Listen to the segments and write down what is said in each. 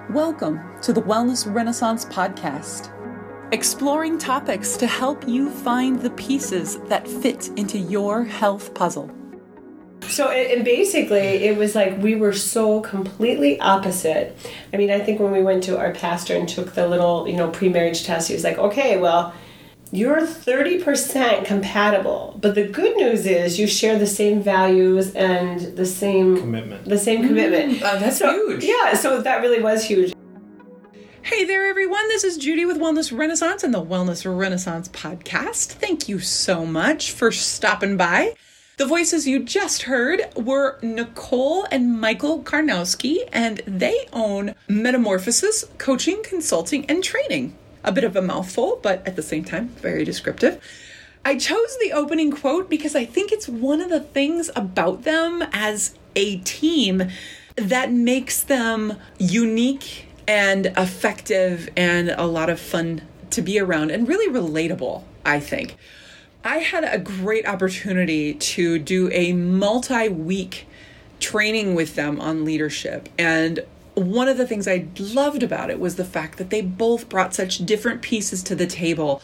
Welcome to the Wellness Renaissance podcast, exploring topics to help you find the pieces that fit into your health puzzle. So, and basically, it was like we were so completely opposite. I mean, I think when we went to our pastor and took the little, pre-marriage test, he was like, okay, well, you're 30% compatible. But the good news is you share the same values and the same commitment. That's huge. Yeah, so that really was huge. Hey there, everyone. This is Judy with Wellness Renaissance and the Wellness Renaissance podcast. Thank you so much for stopping by. The voices you just heard were Nicole and Michael Karnowski, and they own Metamorphosis Coaching, Consulting, and Training. A bit of a mouthful, but at the same time, very descriptive. I chose the opening quote because I think it's one of the things about them as a team that makes them unique and effective and a lot of fun to be around and really relatable, I think. I had a great opportunity to do a multi-week training with them on leadership. And one of the things I loved about it was the fact that they both brought such different pieces to the table.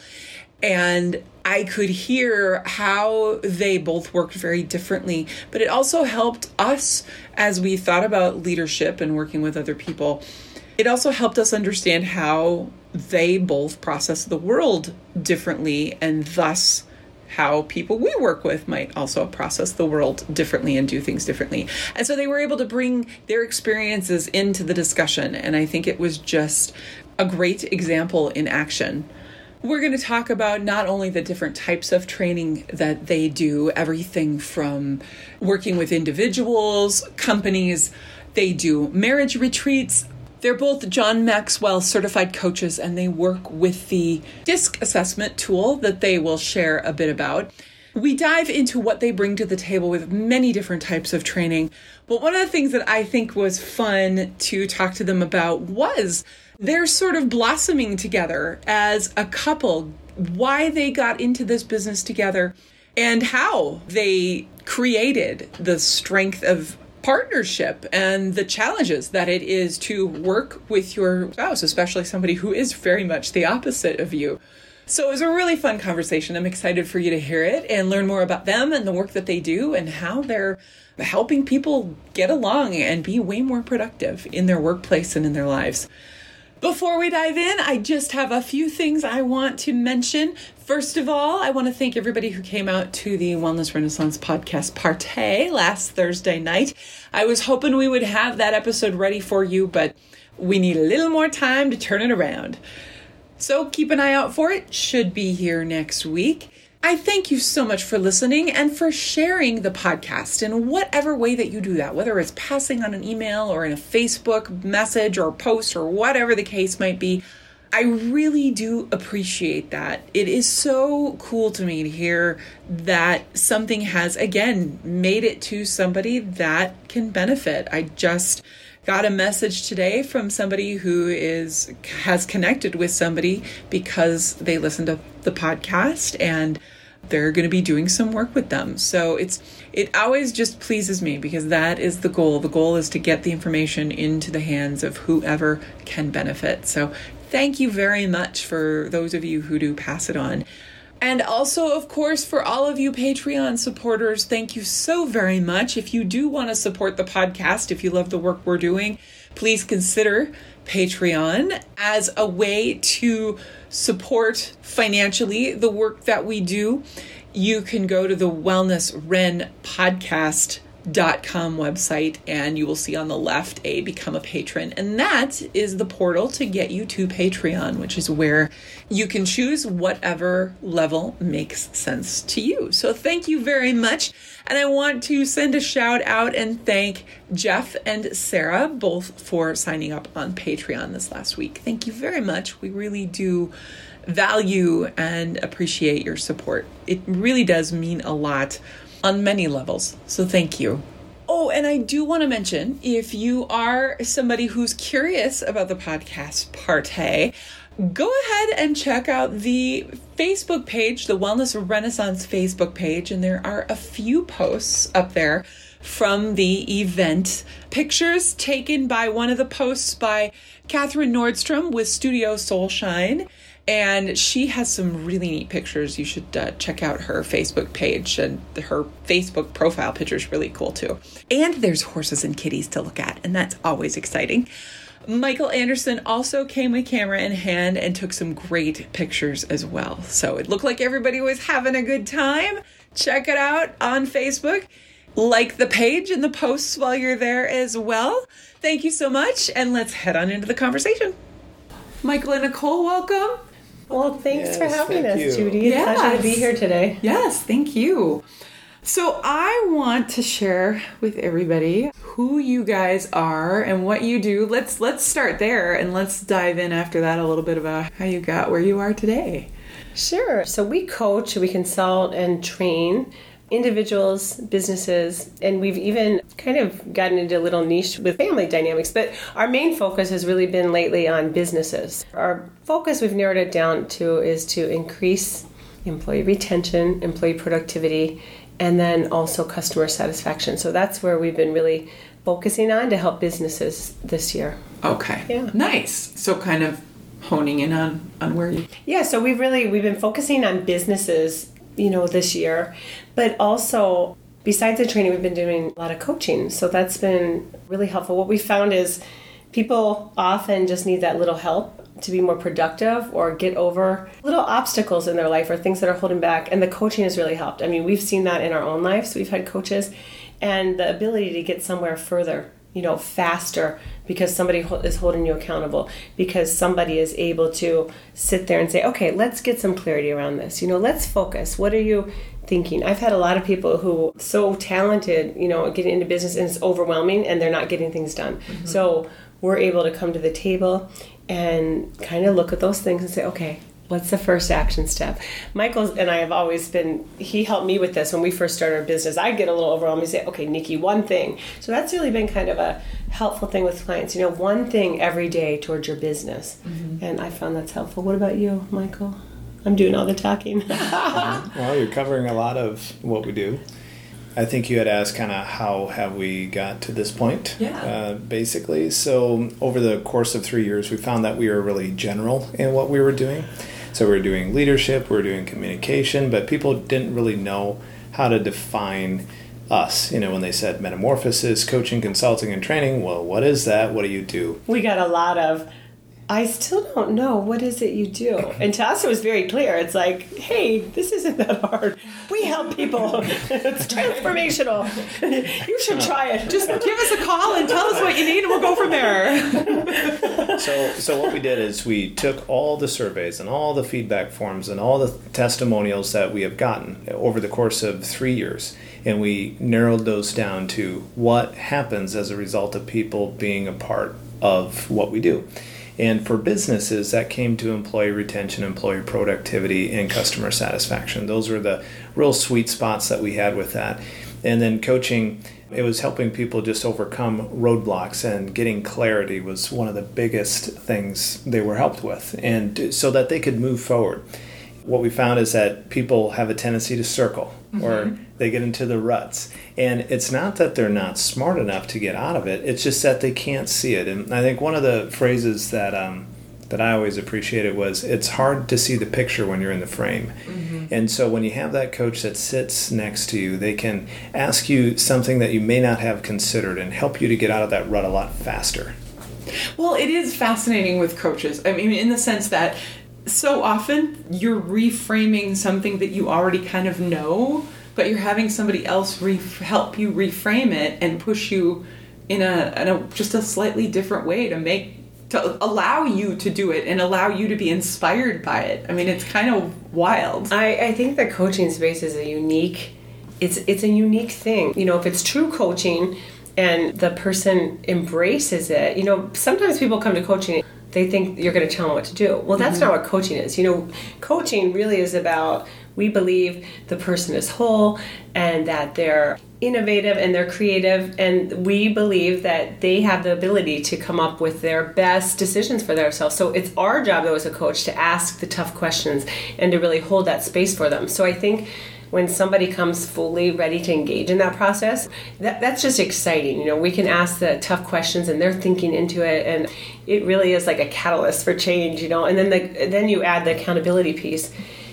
And I could hear how they both worked very differently. But it also helped us as we thought about leadership and working with other people. It also helped us understand how they both process the world differently, and thus how people we work with might also process the world differently and do things differently. And so they were able to bring their experiences into the discussion. And I think it was just a great example in action. We're going to talk about not only the different types of training that they do, everything from working with individuals, companies, they do marriage retreats. They're both John Maxwell certified coaches, and they work with the DISC assessment tool that they will share a bit about. We dive into what they bring to the table with many different types of training. But one of the things that I think was fun to talk to them about was their sort of blossoming together as a couple, why they got into this business together, and how they created the strength of partnership and the challenges that it is to work with your spouse, especially somebody who is very much the opposite of you. So it was a really fun conversation. I'm excited for you to hear it and learn more about them and the work that they do and how they're helping people get along and be way more productive in their workplace and in their lives. Before we dive in, I just have a few things I want to mention. First of all, I want to thank everybody who came out to the Wellness Renaissance podcast party last Thursday night. I was hoping we would have that episode ready for you, but we need a little more time to turn it around. So keep an eye out for it. Should be here next week. I thank you so much for listening and for sharing the podcast in whatever way that you do that, whether it's passing on an email or in a Facebook message or post or whatever the case might be. I really do appreciate that. It is so cool to me to hear that something has, again, made it to somebody that can benefit. I just got a message today from somebody who has connected with somebody because they listened to the podcast and they're going to be doing some work with them. So it always just pleases me because that is the goal. The goal is to get the information into the hands of whoever can benefit. So thank you very much for those of you who do pass it on. And also, of course, for all of you Patreon supporters, thank you so very much. If you do want to support the podcast, if you love the work we're doing, please consider Patreon as a way to support financially the work that we do. You can go to the wellnessrenpodcast.com website and you will see on the left a become a patron, and that is the portal to get you to Patreon, which is where you can choose whatever level makes sense to you. So thank you very much, and I want to send a shout out and thank Jeff and Sarah both for signing up on Patreon this last week. Thank you very much. We really do value and appreciate your support. It really does mean a lot on many levels. So thank you. Oh, and I do want to mention, if you are somebody who's curious about the podcast party, go ahead and check out the Facebook page, the Wellness Renaissance Facebook page, and there are a few posts up there from the event. Pictures taken by one of the posts by Catherine Nordstrom with Studio Soulshine. And she has some really neat pictures. You should check out her Facebook page, and her Facebook profile picture is really cool too. And there's horses and kitties to look at, and that's always exciting. Michael Anderson also came with camera in hand and took some great pictures as well. So it looked like everybody was having a good time. Check it out on Facebook. Like the page and the posts while you're there as well. Thank you so much, and let's head on into the conversation. Michael and Nicole, welcome. Well, thanks for having us, you. Judy. It's a pleasure to be here today. Yes, thank you. So I want to share with everybody who you guys are and what you do. Let's start there, and let's dive in after that a little bit about how you got where you are today. Sure. So we coach, we consult and train individuals, businesses, and we've even kind of gotten into a little niche with family dynamics, but our main focus has really been lately on businesses. Our focus, we've narrowed it down to, is to increase employee retention, employee productivity, and then also customer satisfaction. So that's where we've been really focusing on to help businesses this year. Okay. Yeah. Nice. So kind of honing in on where you... Yeah, so we've been focusing on businesses, this year, but also besides the training, we've been doing a lot of coaching. So that's been really helpful. What we found is people often just need that little help to be more productive or get over little obstacles in their life or things that are holding back. And the coaching has really helped. I mean, we've seen that in our own lives. We've had coaches, and the ability to get somewhere further, faster, because somebody is holding you accountable, because somebody is able to sit there and say, okay, let's get some clarity around this. Let's focus. What are you thinking? I've had a lot of people who are so talented, getting into business, and it's overwhelming and they're not getting things done. Mm-hmm. So we're able to come to the table and kind of look at those things and say, okay, what's the first action step? Michael and I have always he helped me with this when we first started our business. I'd get a little overwhelmed and say, okay, Nikki, one thing. So that's really been kind of a helpful thing with clients, one thing every day towards your business. Mm-hmm. And I found that's helpful. What about you, Michael? I'm doing all the talking. Well, you're covering a lot of what we do. I think you had asked kind of how have we got to this point, basically. So over the course of 3 years, we found that we were really general in what we were doing. So we were doing leadership, we were doing communication, but people didn't really know how to define us. When they said metamorphosis, coaching, consulting, and training, well, what is that? What do you do? We got a lot of, I still don't know, what is it you do? And to us it was very clear. It's like, hey, this isn't that hard. We help people. It's transformational. You should try it. Just give us a call and tell us what you need and we'll go from there. So what we did is we took all the surveys and all the feedback forms and all the testimonials that we have gotten over the course of 3 years, and we narrowed those down to what happens as a result of people being a part of what we do. And for businesses, that came to employee retention, employee productivity, and customer satisfaction. Those were the real sweet spots that we had with that. And then coaching, it was helping people just overcome roadblocks, and getting clarity was one of the biggest things they were helped with, and so that they could move forward. What we found is that people have a tendency to circle, or they get into the ruts. And it's not that they're not smart enough to get out of it, it's just that they can't see it. And I think one of the phrases that I always appreciated was, it's hard to see the picture when you're in the frame. Mm-hmm. And so when you have that coach that sits next to you, they can ask you something that you may not have considered and help you to get out of that rut a lot faster. Well, it is fascinating with coaches. I mean, in the sense that so often you're reframing something that you already kind of know, but you're having somebody else help you reframe it and push you in a just a slightly different way to allow you to do it and allow you to be inspired by it. I mean, it's kind of wild. I think the coaching space is a unique thing. If it's true coaching and the person embraces it, sometimes people come to coaching, they think you're going to tell them what to do. Well, that's not what coaching is. Coaching really is about, we believe the person is whole and that they're innovative and they're creative, and we believe that they have the ability to come up with their best decisions for themselves. So it's our job, though, as a coach, to ask the tough questions and to really hold that space for them. So I think when somebody comes fully ready to engage in that process, that's just exciting. We can ask the tough questions and they're thinking into it, and it really is like a catalyst for change, and then you add the accountability piece.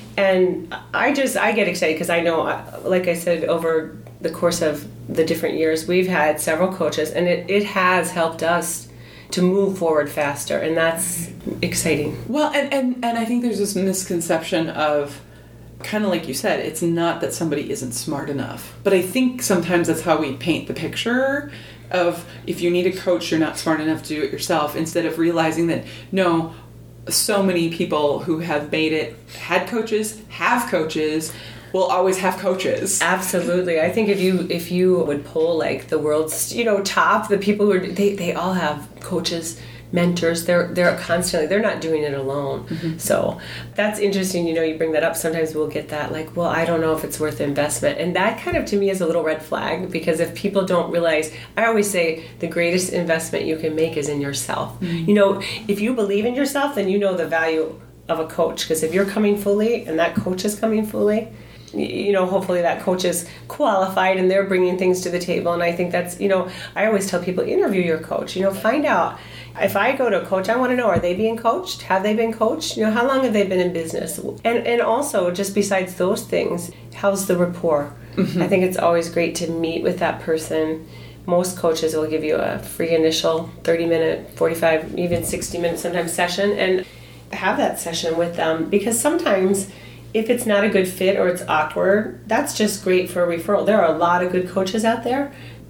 And I get excited because I know, like I said, over the course of the different years, we've had several coaches, and it has helped us to move forward faster, and that's exciting. Well, and I think there's this misconception of, kind of like you said, it's not that somebody isn't smart enough. But I think sometimes that's how we paint the picture of, if you need a coach, you're not smart enough to do it yourself, instead of realizing that, no, so many people who have made it, had coaches, have coaches, will always have coaches. Absolutely. I think if you would poll like the world's top, the people who they all have coaches, mentors. They're constantly, they're not doing it alone. Mm-hmm. So that's interesting. You bring that up. Sometimes we'll get that like, well, I don't know if it's worth the investment, and that kind of to me is a little red flag, because if people don't realize, I always say the greatest investment you can make is in yourself. Mm-hmm. If you believe in yourself, then you know the value of a coach, because if you're coming fully and that coach is coming fully, hopefully that coach is qualified and they're bringing things to the table. And I think that's, I always tell people, interview your coach, find out. If I go to a coach, I want to know, are they being coached? Have they been coached? How long have they been in business? And also, just besides those things, how's the rapport? Mm-hmm. I think it's always great to meet with that person. Most coaches will give you a free initial 30-minute, 45, even 60-minute sometimes session, and have that session with them, because sometimes if it's not a good fit or it's awkward, that's just great for a referral. There are a lot of good coaches out there.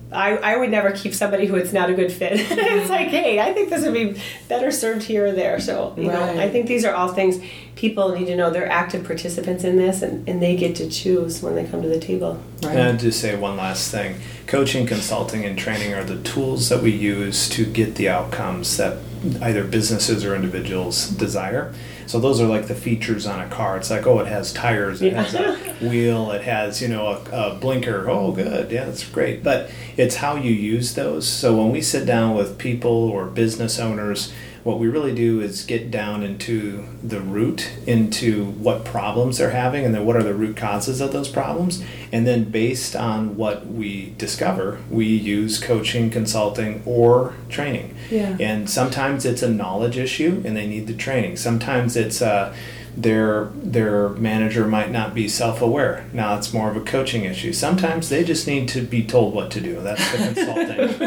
I would never keep somebody who it's not a good fit. It's like, hey, I think this would be better served here or there. So, I think these are all things people need to know. They're active participants in this, and they get to choose when they come to the table. Right. And I'd just say one last thing. Coaching, consulting, and training are the tools that we use to get the outcomes that either businesses or individuals desire. So those are like the features on a car. It's like, oh, it has tires, it has a wheel, it has, a blinker. Oh, good. Yeah, that's great. But it's how you use those. So when we sit down with people or business owners, what we really do is get down into the root, into what problems they're having, and then what are the root causes of those problems. And then based on what we discover, we use coaching, consulting, or training. Yeah. And sometimes it's a knowledge issue and they need the training. Sometimes it's their manager might not be self-aware. Now it's more of a coaching issue. Sometimes they just need to be told what to do. That's the consulting.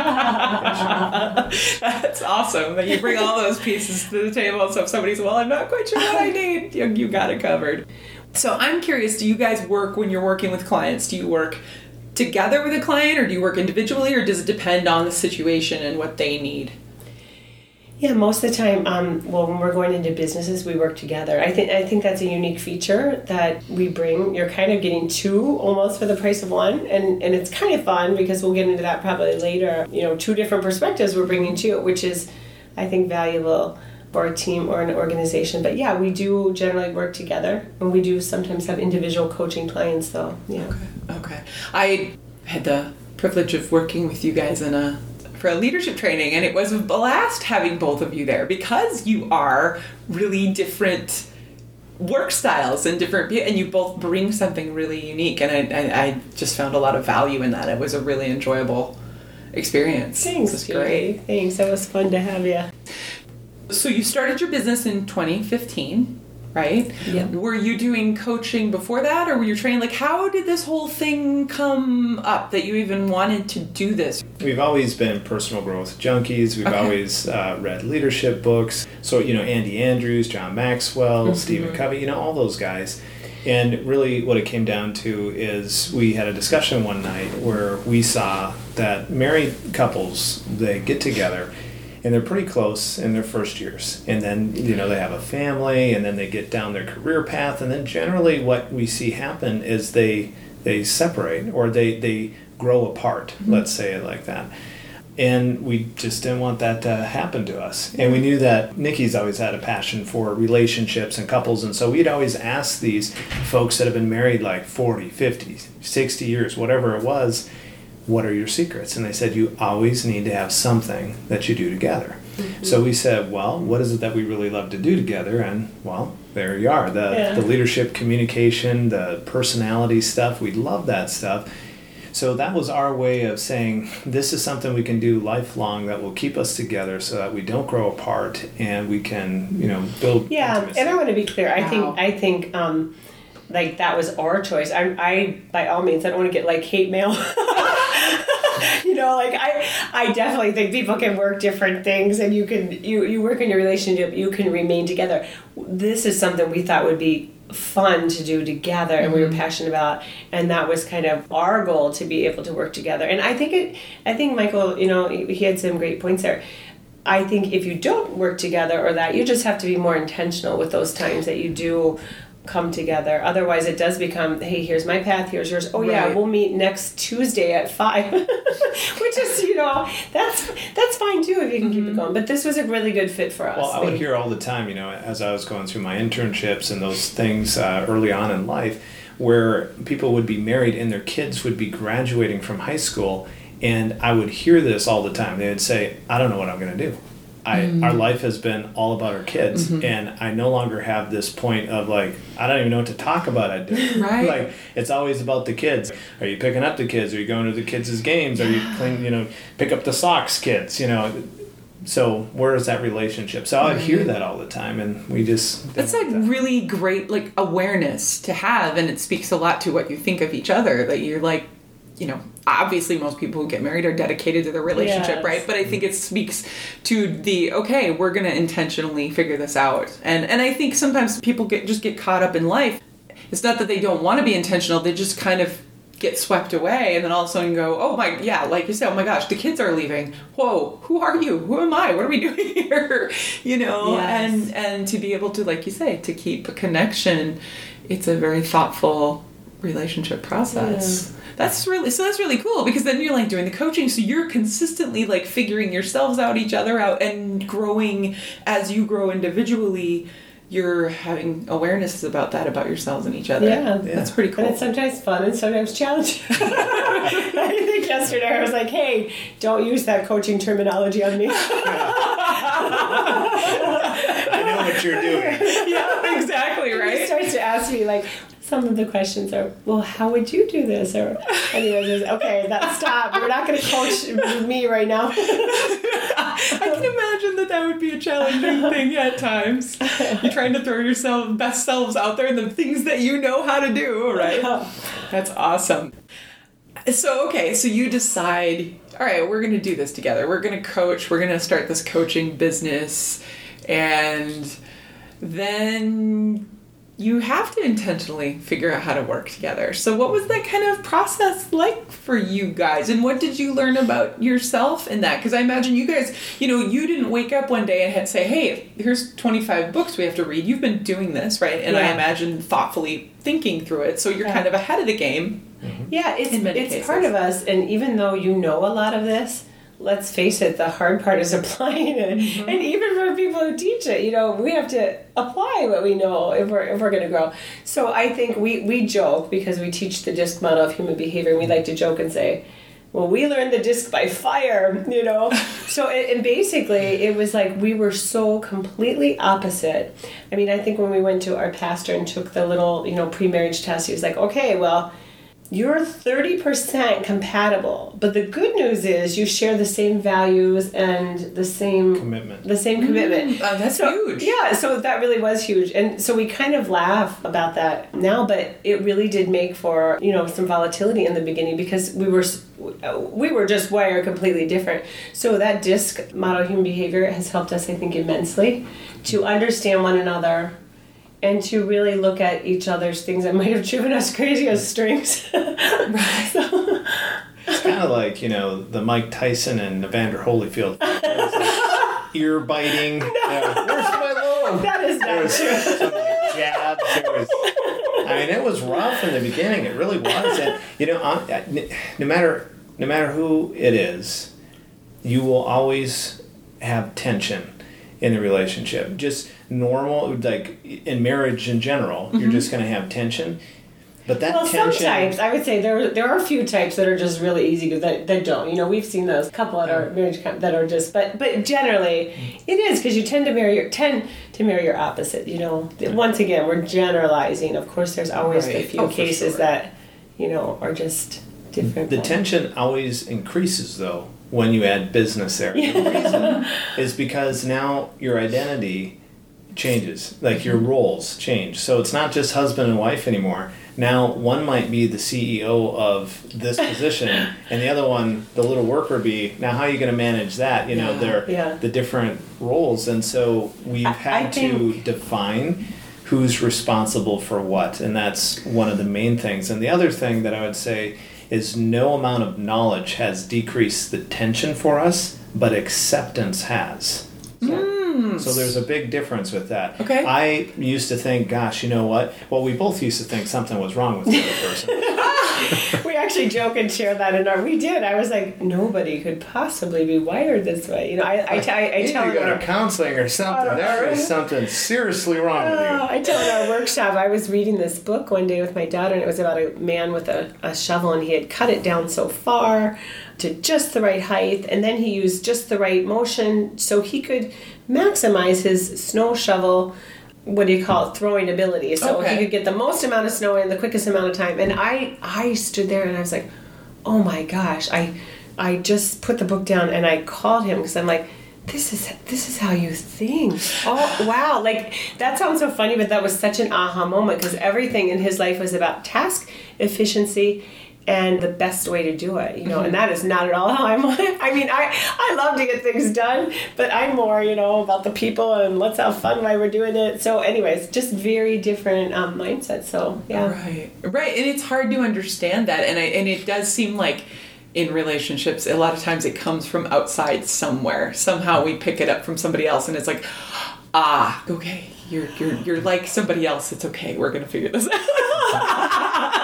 That's awesome that you bring all those pieces to the table. So if somebody's, well, I'm not quite sure what I need, you got it covered. So I'm curious, do you guys work, when you're working with clients, do you work together with a client, or do you work individually, or does it depend on the situation and what they need? Yeah, most of the time, when we're going into businesses, we work together. I think that's a unique feature that we bring. You're kind of getting two almost for the price of one, and it's kind of fun, because we'll get into that probably later. Two different perspectives we're bringing to it, which is, I think, valuable for a team or an organization. But yeah, we do generally work together, and we do sometimes have individual coaching clients, though. Yeah. Okay. I had the privilege of working with you guys for a leadership training, and it was a blast having both of you there, because you are really different work styles and you both bring something really unique, and I just found a lot of value in that. It was a really enjoyable experience. Thanks, it was great. Thanks, that was fun to have you. So you started your business in 2015, right? Yep. Were you doing coaching before that, or were you training? Like, how did this whole thing come up that you even wanted to do this? We've always been personal growth junkies. We've always read leadership books. So, Andy Andrews, John Maxwell, mm-hmm. Stephen Covey, all those guys. And really what it came down to is we had a discussion one night where we saw that married couples, they get together and they're pretty close in their first years. And then, they have a family, and then they get down their career path. And then generally what we see happen is they separate, or they grow apart, mm-hmm. let's say it like that. And we just didn't want that to happen to us. And we knew that Nikki's always had a passion for relationships and couples. And so we'd always ask these folks that have been married like 40, 50, 60 years, whatever it was, what are your secrets? And they said, you always need to have something that you do together. Mm-hmm. So we said, well, what is it that we really love to do together? And, well, there you are. The leadership, communication, the personality stuff, we love that stuff. So that was our way of saying, this is something we can do lifelong that will keep us together so that we don't grow apart and we can, build intimacy. And I want to be clear. I think like that was our choice. I by all means, I don't want to get like hate mail. I definitely think people can work different things, and you work in your relationship, you can remain together. This is something we thought would be fun to do together, and we were passionate about, and that was kind of our goal, to be able to work together. And I think Michael, he had some great points there. I think if you don't work together or that, you just have to be more intentional with those times that you do come together. Otherwise it does become, hey, here's my path, here's yours. Oh yeah, we'll meet next Tuesday at 5. Which is, that's fine too if you can keep it going. But this was a really good fit for us. Well, I would hear all the time, as I was going through my internships and those things early on in life, where people would be married and their kids would be graduating from high school, and I would hear this all the time. They would say, I don't know what I'm going to do. Our life has been all about our kids, and I no longer have this point of like, I don't even know what to talk about. I do. Right. Like, it's always about the kids. Are you picking up the kids? Are you going to the kids' games? Are you pick up the socks, kids? So where is that relationship? So I would hear that all the time, and we just... That's like really great awareness to have, and it speaks a lot to what you think of each other, that you're like, obviously most people who get married are dedicated to their relationship, right? But I think it speaks to we're going to intentionally figure this out. And I think sometimes people get caught up in life. It's not that they don't want to be intentional, they just kind of get swept away, and then all of a sudden go, like you said, oh my gosh, the kids are leaving. Whoa, who are you? Who am I? What are we doing here? Yes. And to be able to, like you say, to keep a connection, it's a very thoughtful relationship process. Yeah. That's really cool, because then you're like doing the coaching, so you're consistently like figuring yourselves out, each other out, and growing as you grow individually. You're having awarenesses about yourselves and each other. Yeah. That's pretty cool. And it's sometimes fun and sometimes challenging. I think yesterday I was like, hey, don't use that coaching terminology on me. I know what you're doing. Yeah, exactly, right? He starts to ask me like, some of the questions are, well, how would you do this? Or anyways, okay, stop. You're not going to coach me right now. I can imagine that would be a challenging thing at times. You're trying to throw yourself best selves out there and the things that you know how to do, right? That's awesome. So you decide, all right, we're going to do this together. We're going to coach. We're going to start this coaching business. And then you have to intentionally figure out how to work together. So what was that kind of process like for you guys? And what did you learn about yourself in that? Because I imagine you guys, you didn't wake up one day and had to say, hey, here's 25 books we have to read. You've been doing this, right? And I imagine thoughtfully thinking through it. So you're kind of ahead of the game. Mm-hmm. Yeah, it's part of us. And even though a lot of this, let's face it, the hard part is applying it. Mm-hmm. And even for people who teach it, we have to apply what we know if we're going to grow. So I think we joke, because we teach the DISC model of human behavior, and we like to joke and say, well, we learned the DISC by fire, So and basically it was like we were so completely opposite. I mean, I think when we went to our pastor and took the little, pre-marriage test, he was like, okay, well, you're 30% compatible, but the good news is you share the same values and the same commitment. That's huge. Yeah, so that really was huge. And so we kind of laugh about that now, but it really did make for, some volatility in the beginning, because we were just wired completely different. So that DISC model human behavior has helped us, I think, immensely to understand one another, and to really look at each other's things that might have driven us crazy as strengths. Right. So. It's kind of like, the Mike Tyson and Evander Holyfield. Ear biting. No. Where's my lobe? That is not true. Jabs. It was rough in the beginning. It really was. And, no matter who it is, you will always have tension in the relationship. Just normal, like in marriage in general, you're just going to have tension. But that Well, tension, some types, I would say there are a few types that are just really easy to that don't. You know, we've seen those couple that are marriage that are just, but generally it is because you tend to marry your opposite. You know, once again we're generalizing. Of course, there's always the few cases that are just different. The tension always increases though when you add business there. The reason is because now your identity changes, like your roles change. So it's not just husband and wife anymore. Now one might be the CEO of this position and the other one, the little worker bee. Now how are you going to manage that? They're the different roles. And so we've had to define who's responsible for what. And that's one of the main things. And the other thing that I would say is no amount of knowledge has decreased the tension for us, but acceptance has. So there's a big difference with that. Okay. I used to think, gosh, you know what? Well, we both used to think something was wrong with the other person. We actually joke and share that we did. I was like, nobody could possibly be wired this way. I tell you go to counseling or something. There is something seriously wrong with you. I tell in our workshop, I was reading this book one day with my daughter, and it was about a man with a shovel, and he had cut it down so far to just the right height, and then he used just the right motion so he could maximize his snow shovel, throwing ability. So he could get the most amount of snow in the quickest amount of time. And I stood there and I was like, oh my gosh. I just put the book down and I called him because I'm like, this is how you think. Oh, wow. Like, that sounds so funny, but that was such an aha moment because everything in his life was about task efficiency and the best way to do it, and that is not at all how I'm. I mean, I love to get things done, but I'm more, about the people and let's have fun while we're doing it. So anyways, just very different mindset. So, yeah. Right. And it's hard to understand that. And it does seem like in relationships, a lot of times it comes from outside somewhere. Somehow we pick it up from somebody else and it's like, okay, you're like somebody else. It's okay. We're going to figure this out.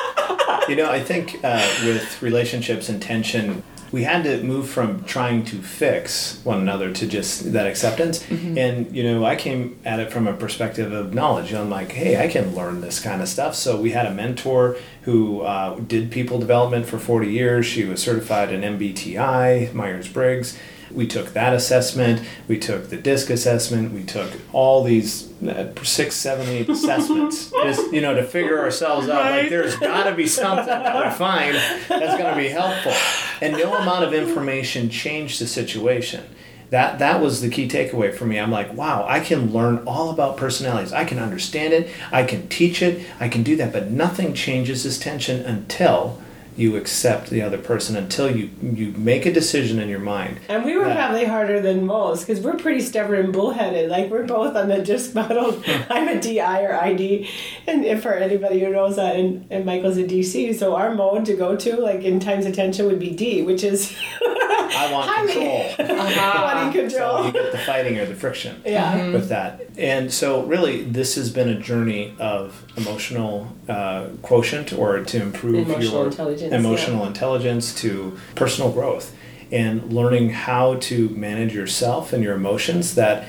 I think with relationships and tension, we had to move from trying to fix one another to just that acceptance. Mm-hmm. And, I came at it from a perspective of knowledge. I'm like, hey, I can learn this kind of stuff. So we had a mentor who did people development for 40 years. She was certified in MBTI, Myers-Briggs. We took that assessment. We took the DISC assessment. We took all these 6, 7, 8 assessments just, to figure ourselves out. Like, there's got to be something that we find that's going to be helpful. And no amount of information changed the situation. That was the key takeaway for me. I'm like, wow, I can learn all about personalities. I can understand it. I can teach it. I can do that. But nothing changes this tension until you accept the other person, until you make a decision in your mind. And we were probably harder than most because we're pretty stubborn and bullheaded. Like, we're both on the DISC model. I'm a DI or ID, and if for anybody who knows that, and Michael's a DC, so our mode to go to, like, in times of tension would be D, which is I want control. Wanting control. So you get the fighting or the friction with that. And so really this has been a journey of emotional quotient, or to improve your emotional intelligence, to personal growth, and learning how to manage yourself and your emotions. That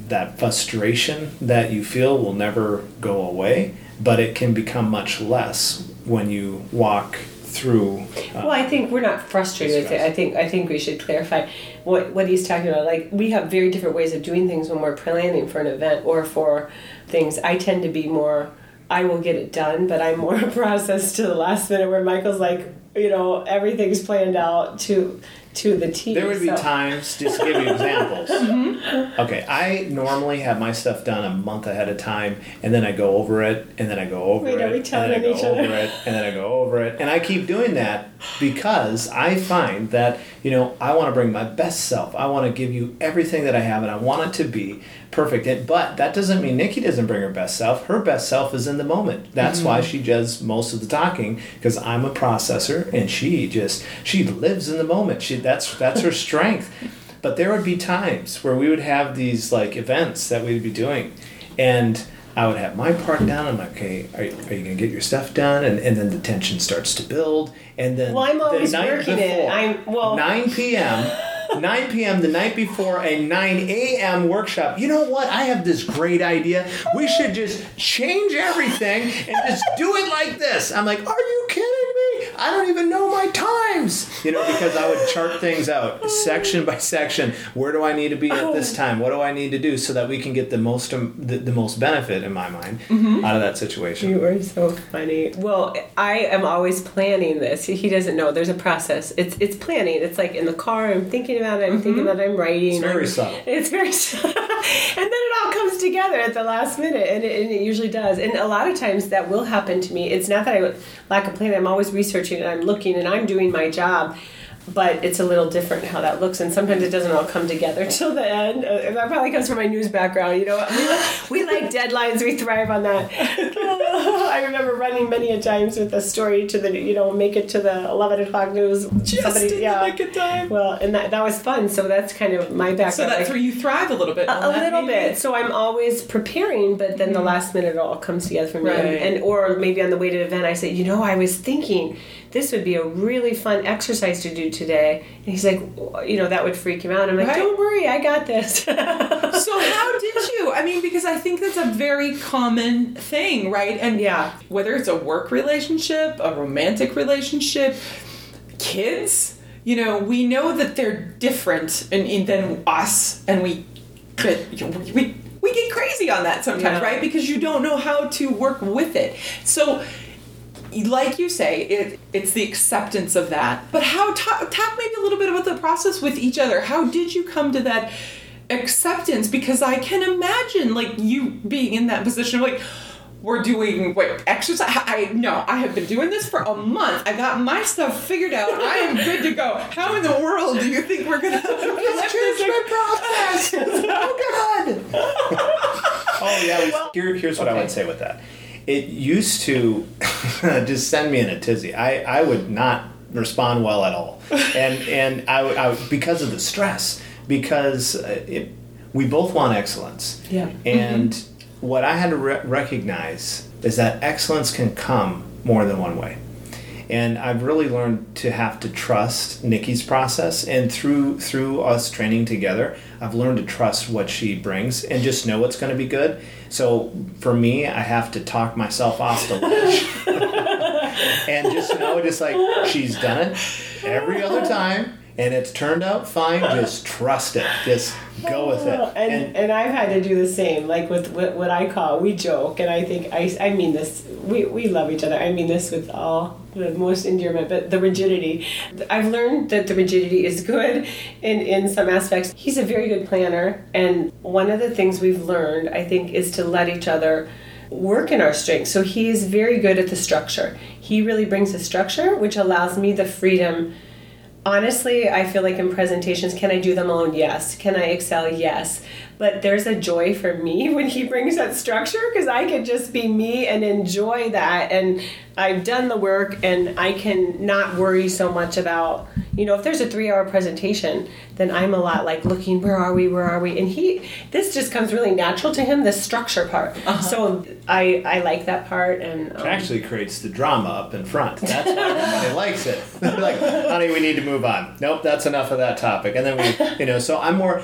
frustration that you feel will never go away, but it can become much less when you walk through. Well, I think we're not frustrated with it. I think we should clarify what he's talking about. Like, we have very different ways of doing things when we're planning for an event or for things. I tend to be more, I will get it done, but I'm more processed to the last minute, where Michael's like, everything's planned out to the T. There would be times, just to give you examples. Okay, I normally have my stuff done a month ahead of time, and then I go over it, and then I go over it, and then I go over it, and then I go over it. And I keep doing that because I find that, I want to bring my best self. I want to give you everything that I have, and I want it to be perfect. But that doesn't mean Nikki doesn't bring her best self. Her best self is in the moment. That's why she does most of the talking, because I'm a processor, and she lives in the moment. That's her strength. But there would be times where we would have these like events that we'd be doing, and I would have my part done. I'm like, okay, are you going to get your stuff done? And then the tension starts to build. And then I'm always the night working before, it. 9 p.m., 9 p.m. the night before a 9 a.m. workshop. You know what? I have this great idea. We should just change everything and just do it like this. I'm like, are you kidding me? I don't even know my times. Because I would chart things out section by section. Where do I need to be at this time? What do I need to do so that we can get the most benefit, in my mind, out of that situation? You are so funny. Well, I am always planning this. He doesn't know. There's a process. It's planning. It's like in the car, I'm thinking about it. I'm thinking about it. I'm writing. It's very subtle. It's very subtle. And then it all comes together at the last minute, and it usually does. And a lot of times that will happen to me. It's not that I lack a plan. I'm always researching and I'm looking and I'm doing my job. But it's a little different how that looks, and sometimes it doesn't all come together till the end. That probably comes from my news background. We like deadlines. We thrive on that. I remember running many a times with a story to the, make it to the 11 o'clock news. Just in the nick of time. Well, and that was fun. So that's kind of my background. So that's where you thrive a little bit. A little bit. So I'm always preparing, but then the last minute it all comes together for me. Right. Or maybe on the way to the event, I say, I was thinking this would be a really fun exercise to do today. And he's like, that would freak him out. I'm like, don't worry, I got this. So how did you? Because I think that's a very common thing, right? And whether it's a work relationship, a romantic relationship, kids, we know that they're different than us, and we get crazy on that sometimes, right? Because you don't know how to work with it. So, like you say, it's the acceptance of that. But talk maybe a little bit about the process with each other. How did you come to that acceptance? Because I can imagine, you being in that position of, we're doing exercise. I have been doing this for a month. I got my stuff figured out. I am good to go. How in the world do you think we're going to change my process? Oh, God. Here's what I would say with that. It used to just send me in a tizzy. I would not respond well at all, and I because of the stress. Because we both want excellence, and what I had to recognize is that excellence can come more than one way. And I've really learned to have to trust Nikki's process, and through us training together, I've learned to trust what she brings and just know it's going to be good. So for me, I have to talk myself off the ledge and just know, she's done it every other time, and it's turned out fine. Just trust it. Just go with it. And I've had to do the same, with what I call, we joke, and I think I mean this, we love each other. I mean this with all the most endearment, but the rigidity. I've learned that the rigidity is good in some aspects. He's a very good planner, and one of the things we've learned, I think, is to let each other work in our strengths. So he is very good at the structure. He really brings the structure, which allows me the freedom. Honestly, I feel like in presentations, can I do them alone? Yes. Can I excel? Yes. But there's a joy for me when he brings that structure, because I can just be me and enjoy that. And I've done the work, and I can not worry so much about, if there's a 3-hour presentation, then I'm a lot looking, where are we? And this just comes really natural to him, the structure part. So I like that part. And it actually creates the drama up in front. That's why everybody likes it. They're honey, we need to move on. Nope, that's enough of that topic. And then so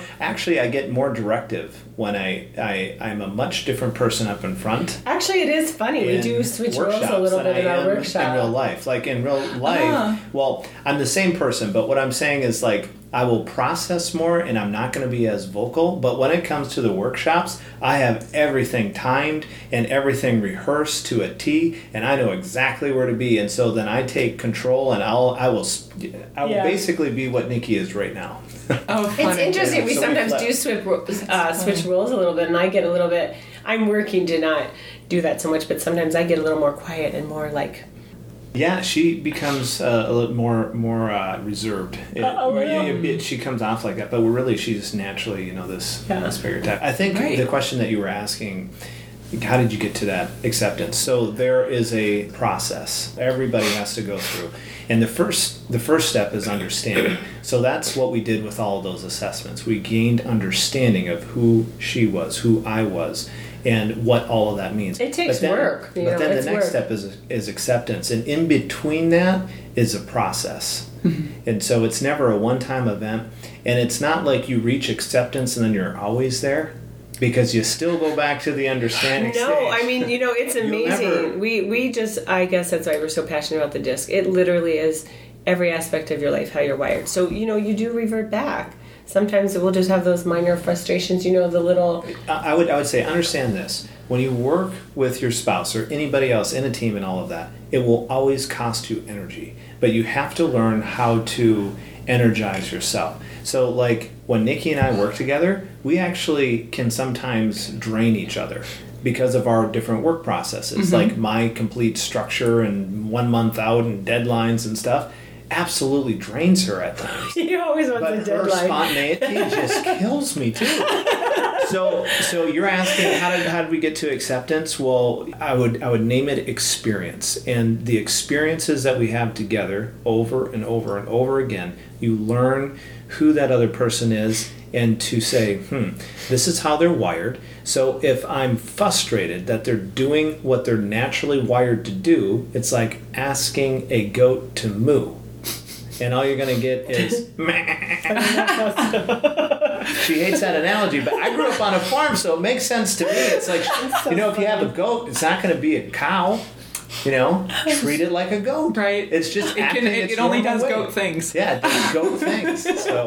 I get more directive when I'm a much different person up in front. Actually, it is funny. We do switch roles a little bit in our workshop. In real life. In real life, well, I'm the same person, but what I'm saying is I will process more, and I'm not going to be as vocal. But when it comes to the workshops, I have everything timed and everything rehearsed to a T, and I know exactly where to be. And so then I take control, and I will basically be what Nikki is right now. It's interesting. We sometimes do switch roles a little bit, and I get a little bit. I'm working to not do that so much, but sometimes I get a little more quiet and more Yeah, she becomes a little more reserved. She comes off like that, but really she's naturally, this bigger type. I think the question that you were asking, how did you get to that acceptance? So there is a process everybody has to go through, and the first step is understanding. So that's what we did with all of those assessments. We gained understanding of who she was, who I was, and what all of that means. It takes work. But then the next step is acceptance. And in between that is a process. And so it's never a one-time event. And it's not like you reach acceptance and then you're always there, because you still go back to the understanding stage. I mean, it's amazing. We just, I guess that's why we're so passionate about the DISC. It literally is every aspect of your life, how you're wired. So, you do revert back. Sometimes we'll just have those minor frustrations, the little... I would say, understand this. When you work with your spouse or anybody else in a team and all of that, it will always cost you energy. But you have to learn how to energize yourself. So like when Nikki and I work together, we actually can sometimes drain each other because of our different work processes. Like my complete structure and 1 month out and deadlines and stuff absolutely drains her at times. You always want the deadline. But her spontaneity just kills me too. So you're asking how did we get to acceptance? Well, I would name it experience, and the experiences that we have together over and over and over again, you learn who that other person is, and to say, this is how they're wired. So if I'm frustrated that they're doing what they're naturally wired to do, it's like asking a goat to moo. And all you're going to get is She hates that analogy, but I grew up on a farm, so it makes sense to me. It's like, if you have a goat, it's not going to be a cow. Treat it like a goat. Right. It's just it only does goat things. Yeah, it does goat things.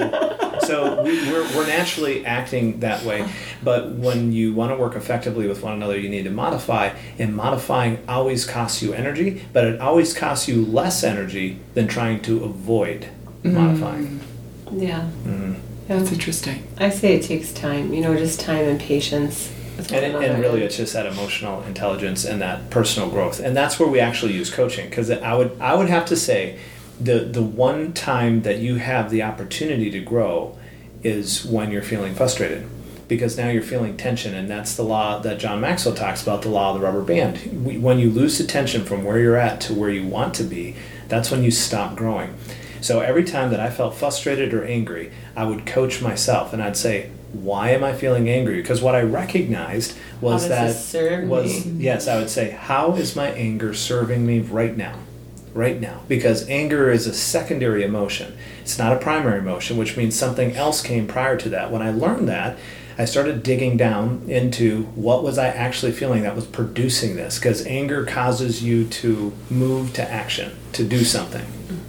So we're naturally acting that way. But when you want to work effectively with one another, you need to modify. And modifying always costs you energy, but it always costs you less energy than trying to avoid modifying. Yeah. That's interesting. I say it takes time. Just time and patience. And really, it's just that emotional intelligence and that personal growth, and that's where we actually use coaching. Because I would have to say, the one time that you have the opportunity to grow is when you're feeling frustrated, because now you're feeling tension, and that's the law that John Maxwell talks about, the law of the rubber band. When you lose the tension from where you're at to where you want to be, that's when you stop growing. So every time that I felt frustrated or angry, I would coach myself, and I'd say, why am I feeling angry? Because what I recognized was yes, I would say, how is my anger serving me right now? Right now. Because anger is a secondary emotion. It's not a primary emotion, which means something else came prior to that. When I learned that, I started digging down into what was I actually feeling that was producing this. Because anger causes you to move to action, to do something.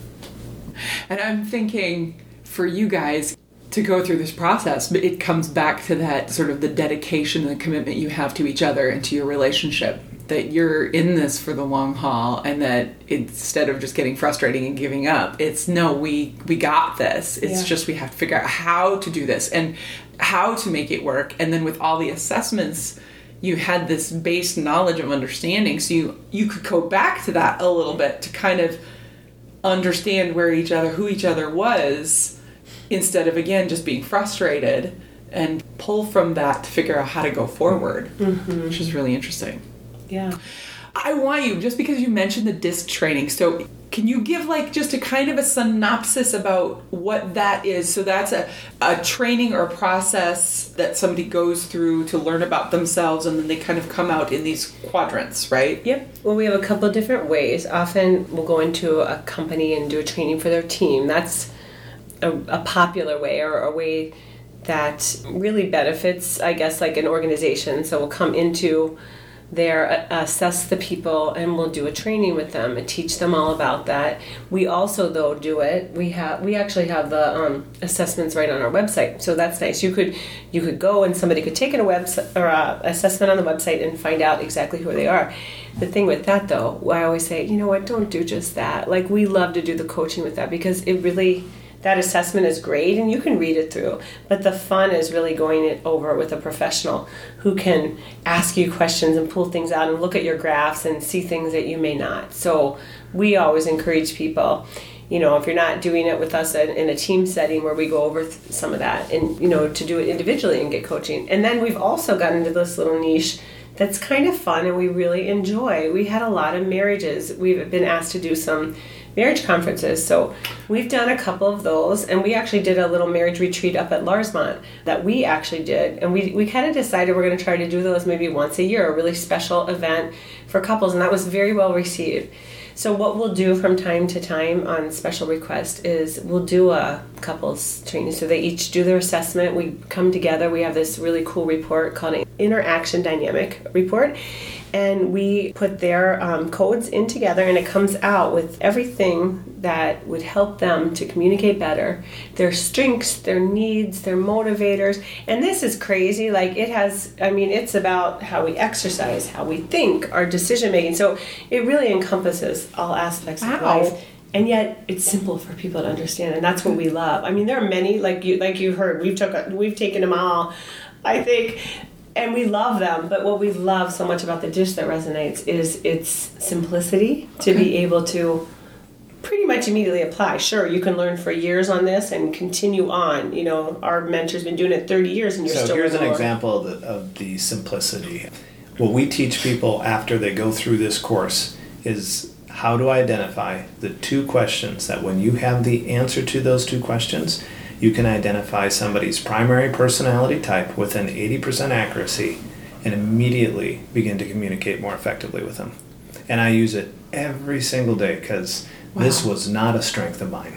And I'm thinking, for you guys to go through this process, but it comes back to that sort of the dedication and the commitment you have to each other and to your relationship, that you're in this for the long haul, and that instead of just getting frustrating and giving up, it's no, we got this. It's just we have to figure out how to do this and how to make it work. And then with all the assessments, you had this base knowledge of understanding, so you could go back to that a little bit to kind of understand who each other was, instead of, again, just being frustrated, and pull from that to figure out how to go forward, which is really interesting. Yeah. I want you, just because you mentioned the DISC training, so can you give just a kind of a synopsis about what that is? So that's a training or a process that somebody goes through to learn about themselves, and then they kind of come out in these quadrants, right? Yep. Well, we have a couple of different ways. Often we'll go into a company and do a training for their team. That's a popular way, or a way that really benefits, I guess, like an organization. So we'll come into there, assess the people, and we'll do a training with them and teach them all about that. We also, though, do it. We actually have the assessments right on our website, so that's nice. You could go, and somebody could take a website or a assessment on the website and find out exactly who they are. The thing with that, though, I always say, you know what? Don't do just that. Like, we love to do the coaching with that, because it really, that assessment is great and you can read it through, but the fun is really going it over with a professional who can ask you questions and pull things out and look at your graphs and see things that you may not. So we always encourage people, if you're not doing it with us in a team setting where we go over some of that, and to do it individually and get coaching. And then we've also gotten into this little niche that's kind of fun and we really enjoy. We had a lot of marriages. We've been asked to do some marriage conferences, so we've done a couple of those, and we actually did a little marriage retreat up at Larsmont that we actually did, and we kind of decided we're going to try to do those maybe once a year, a really special event for couples, and that was very well received. So what we'll do from time to time on special request is we'll do a couples training. So they each do their assessment. We come together. We have this really cool report called an interaction dynamic report. And we put their codes in together, and it comes out with everything that would help them to communicate better, their strengths, their needs, their motivators. And this is crazy. Like it's about how we exercise, how we think, our decision making. So it really encompasses all aspects of life. And yet it's simple for people to understand, and that's what we love. I mean, there are many, like you heard, we've taken them all, I think. And we love them, but what we love so much about the dish that resonates is its simplicity to be able to pretty much immediately apply. Sure, you can learn for years on this and continue on. You know, our mentor's been doing it 30 years and you're still here's an example of the simplicity. What we teach people after they go through this course is how to identify the 2 questions that when you have the answer to those 2 questions, you can identify somebody's primary personality type with an 80% accuracy and immediately begin to communicate more effectively with them. And I use it every single day because this was not a strength of mine.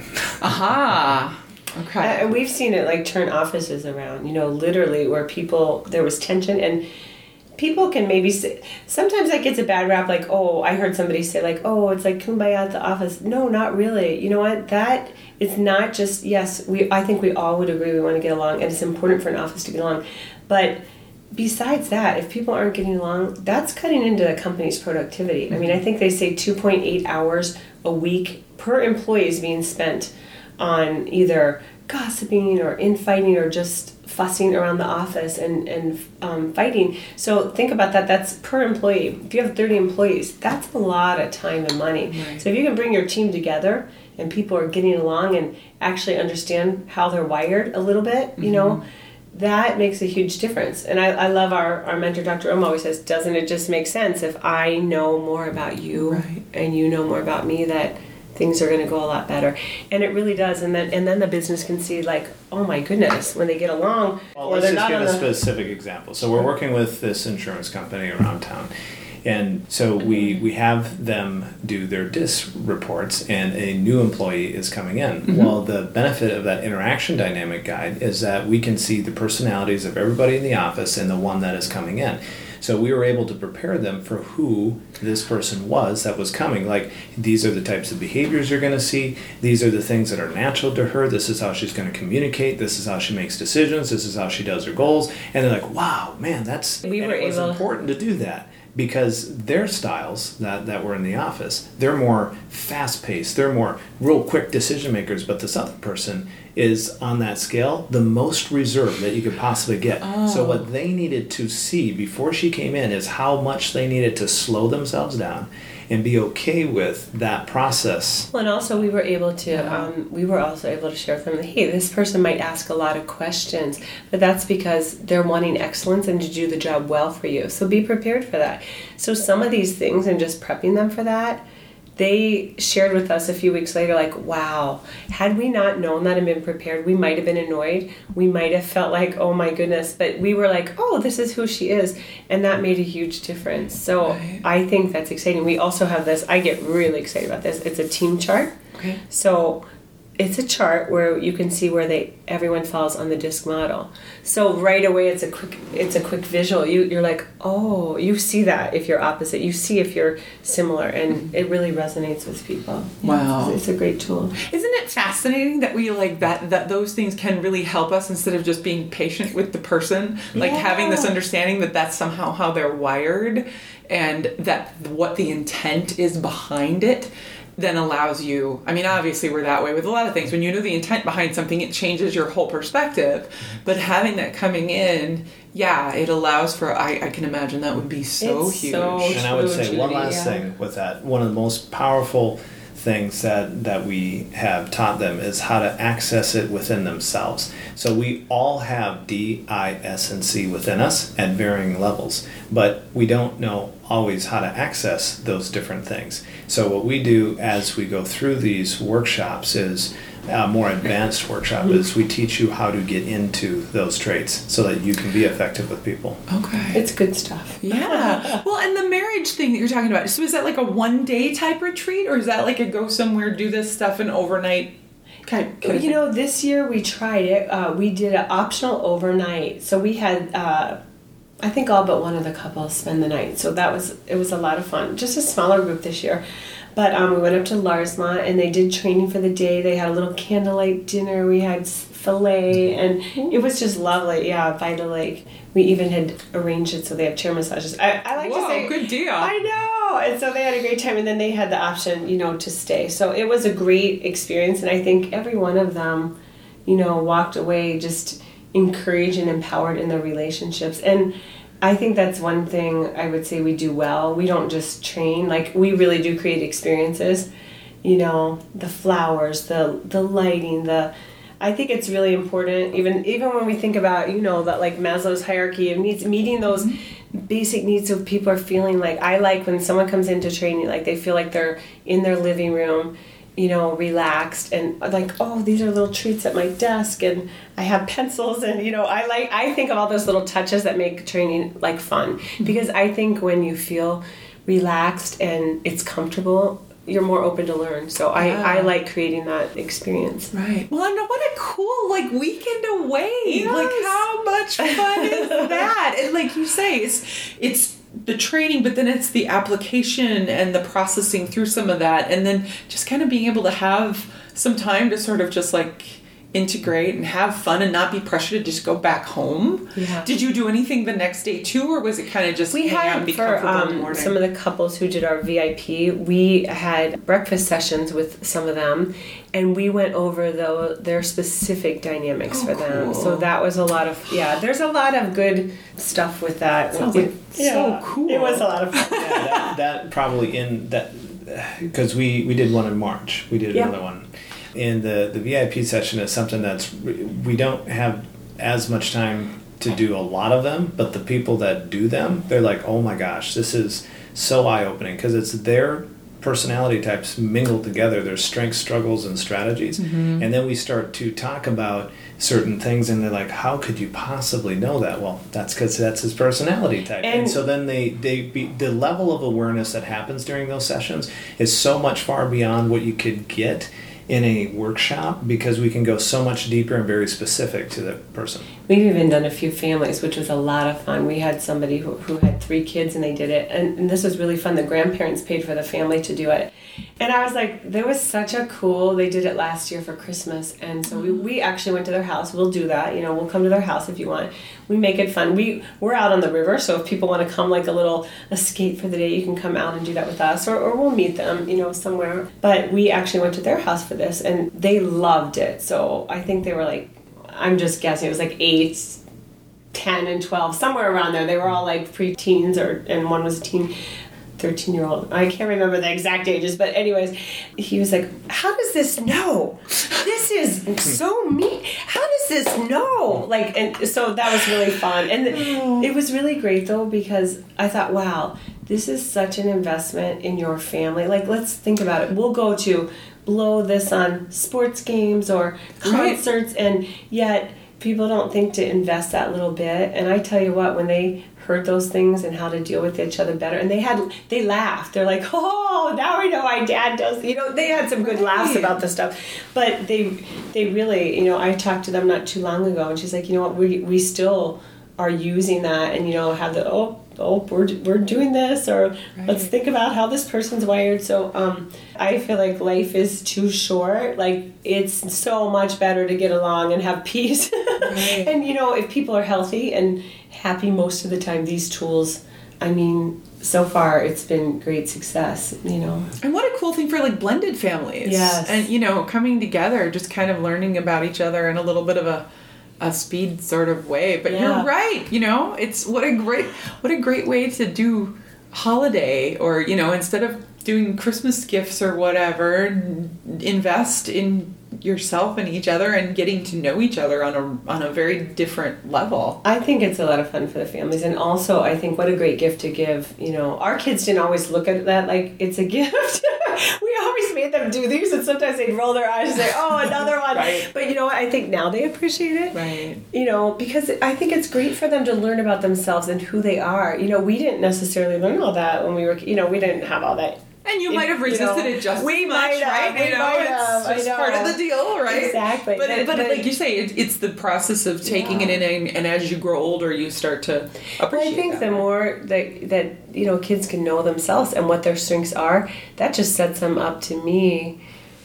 Aha. Okay. And we've seen it like turn offices around, literally where there was tension, and people can maybe say, sometimes that gets a bad rap, like, oh, I heard somebody say, like, oh, it's like kumbaya at the office. No, not really. You know what? That is not just, yes, I think we all would agree we want to get along, and it's important for an office to get along. But besides that, if people aren't getting along, that's cutting into the company's productivity. I mean, I think they say 2.8 hours a week per employee is being spent on either gossiping or infighting or just fussing around the office and fighting. So think about that. That's per employee. If you have 30 employees, that's a lot of time and money. Right. So if you can bring your team together and people are getting along and actually understand how they're wired a little bit, that makes a huge difference. And I love our mentor, Dr. Ohm, always says, doesn't it just make sense if I know more about you and you know more about me, that things are going to go a lot better? And it really does. And then the business can see, like, oh my goodness, when they get along. Well, let's just give a specific example. So we're working with this insurance company around town. And so we have them do their DIS reports, and a new employee is coming in. Mm-hmm. Well, the benefit of that interaction dynamic guide is that we can see the personalities of everybody in the office and the one that is coming in. So we were able to prepare them for who this person was that was coming. Like, these are the types of behaviors you're going to see. These are the things that are natural to her. This is how she's going to communicate. This is how she makes decisions. This is how she does her goals. And they're like, wow, man, it was important to do that. Because their styles that were in the office, they're more fast-paced, they're more real quick decision makers, but this other person is on that scale the most reserved that you could possibly get. Oh. So what they needed to see before she came in is how much they needed to slow themselves down and be okay with that process. Well, and also we were able to share with them that, hey, this person might ask a lot of questions, but that's because they're wanting excellence and to do the job well for you. So be prepared for that. So some of these things, and just prepping them for that, they shared with us a few weeks later, like, wow, had we not known that and been prepared, we might have been annoyed. We might have felt like, oh my goodness, but we were like, oh, this is who she is. And that made a huge difference. So I think that's exciting. We also have this, I get really excited about this. It's a team chart. Okay. So it's a chart where you can see where everyone falls on the DISC model. So right away, it's a quick visual. You're like, oh, you see that if you're opposite. You see if you're similar, and it really resonates with people. Wow, it's a great tool. Isn't it fascinating that we like that those things can really help us instead of just being patient with the person, like having this understanding that that's somehow how they're wired, and that what the intent is behind it then allows you, I mean, obviously we're that way with a lot of things. When you know the intent behind something, it changes your whole perspective. But having that coming in, it allows for, I can imagine that would be so huge. And I would say one last thing with that. One of the most powerful things that we have taught them is how to access it within themselves. So we all have D, I, S, and C within us at varying levels, but we don't know always how to access those different things. So what we do as we go through these workshops is more advanced workshop is we teach you how to get into those traits so that you can be effective with people. Okay. It's good stuff. Yeah. Well, and the marriage thing that you're talking about, so is that like a one-day type retreat, or is that like a go somewhere, do this stuff, and overnight kind of You know, this year we tried it. We did an optional overnight. So we had, I think all but one of the couples spend the night. So it was a lot of fun. Just a smaller group this year. But we went up to Larsma, and they did training for the day. They had a little candlelight dinner. We had filet, and it was just lovely. Yeah, by the lake. We even had arranged it so they have chair massages. I like to say, good deal. I know. And so they had a great time, and then they had the option, to stay. So it was a great experience, and I think every one of them, walked away just encouraged and empowered in their relationships. And I think that's one thing I would say we do well. We don't just train, like we really do create experiences. The flowers, the lighting, I think it's really important, even when we think about, that like Maslow's hierarchy of needs, meeting those basic needs of people are feeling like, I like when someone comes into training, like they feel like they're in their living room, relaxed and like, oh, these are little treats at my desk and I have pencils and, I think of all those little touches that make training like fun, because I think when you feel relaxed and it's comfortable, you're more open to learn. So I like creating that experience. Right. Well, and what a cool weekend away. Yes. Like how much fun is that? And like you say, it's the training, but then it's the application and the processing through some of that, and then just kind of being able to have some time to sort of just like integrate and have fun and not be pressured to just go back home. Yeah. Did you do anything the next day too, or was it kind of just we hang out had and be for comfortable in the morning? some of the couples who did our VIP, we had breakfast sessions with some of them, and we went over their specific dynamics for them. Cool. So that was a lot of there's a lot of good stuff with that. Sounds like so cool. It was a lot of fun. Yeah, that probably in that, because we did one in March. We did another one. And the VIP session is something we don't have as much time to do a lot of them, but the people that do them, they're like, oh my gosh, this is so eye-opening, because it's their personality types mingled together, their strengths, struggles, and strategies. Mm-hmm. And then we start to talk about certain things, and they're like, how could you possibly know that? Well, that's because that's his personality type. And so then the level of awareness that happens during those sessions is so much far beyond what you could get in a workshop, because we can go so much deeper and very specific to the person. We've even done a few families, which was a lot of fun. We had somebody who had 3 kids, and they did it, and this was really fun. The grandparents paid for the family to do it, and I was like, there was such a cool, they did it last year for Christmas, and so we actually went to their house. We'll do that, we'll come to their house if you want. We make it fun. We're out on the river, so if people want to come like a little escape for the day, you can come out and do that with us, or we'll meet them, somewhere. But we actually went to their house for this, and they loved it. So I think they were like, I'm just guessing, it was like 8, 10, and 12, somewhere around there. They were all like pre-teens, and one was a teen, 13-year-old. I can't remember the exact ages, but anyways, he was like, how does this know? This is so me. How does this know? And so that was really fun. And it was really great, though, because I thought, wow, this is such an investment in your family. Let's think about it. We'll go to blow this on sports games or concerts, and yet people don't think to invest that little bit. And I tell you what, when they heard those things and how to deal with each other better, and they laughed. They're like, oh, now I know my dad does. They had some good laughs about this stuff. But they really, I talked to them not too long ago, and she's like, you know what, we still are using that, and have the we're doing this, or let's think about how this person's wired. So I feel like life is too short. It's so much better to get along and have peace. Right. And if people are healthy and happy most of the time, these tools, so far it's been great success, And what a cool thing for blended families. Yes. And coming together, just kind of learning about each other in a little bit of a speed sort of way. But you're right, it's what a great way to do holiday, or instead of doing Christmas gifts or whatever, invest in yourself and each other and getting to know each other on a very different level. I think it's a lot of fun for the families, and also I think what a great gift to give. Our kids didn't always look at that like it's a gift. We always made them do these, and sometimes they'd roll their eyes and say, "Oh, another one." Right. But you know what? I think now they appreciate it. Right. Because I think it's great for them to learn about themselves and who they are. We didn't necessarily learn all that when we were. We didn't have all that. And you might have resisted it just as much, right? It's part of the deal, right? Exactly. But like you say, it's the process of taking it in, and as you grow older, you start to appreciate I think that. the more that kids can know themselves and what their strengths are, that just sets them up to me,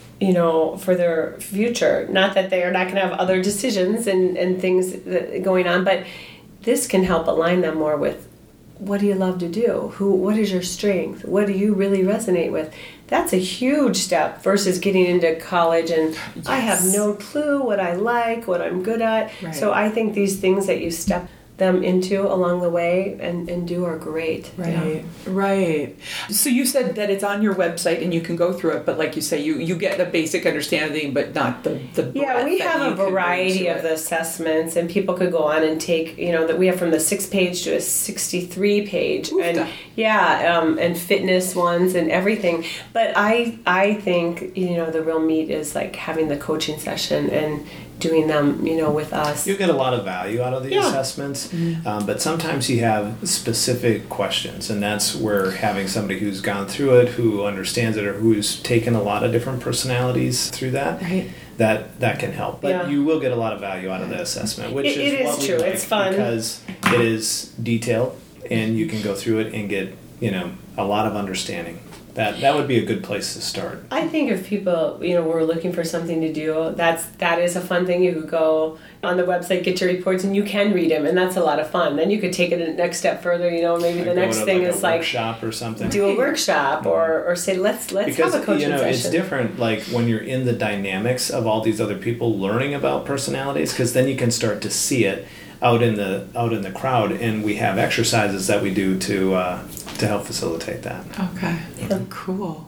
for their future. Not that they are not going to have other decisions and things going on, but this can help align them more with, what do you love to do? What is your strength? What do you really resonate with? That's a huge step versus getting into college and I have no clue what I like, what I'm good at. Right. So I think these things that you step them into along the way and do are great. Right. So you said that it's on your website and you can go through it, but like you say, you get the basic understanding, but not the Yeah, we have a variety of the assessments, and people could go on and take, that we have from the 6-page to a 63-page. Oof, and and fitness ones and everything. But I think, the real meat is like having the coaching session and doing them, with us. You get a lot of value out of the assessments, but sometimes you have specific questions, and that's where having somebody who's gone through it, who understands it, or who's taken a lot of different personalities through that, that can help. But you will get a lot of value out of the assessment, which is what true. We like, it's fun because it is detailed, and you can go through it and get a lot of understanding. That would be a good place to start. I think if people, were looking for something to do, that is a fun thing. You could go on the website, get your reports, and you can read them, and that's a lot of fun. Then you could take it a next step further. Maybe the next thing is like workshop or something. Do a workshop or say let's have a coaching session. It's different. Like when you're in the dynamics of all these other people learning about personalities, because then you can start to see it out in the crowd, and we have exercises that we do to help facilitate that. Okay, cool.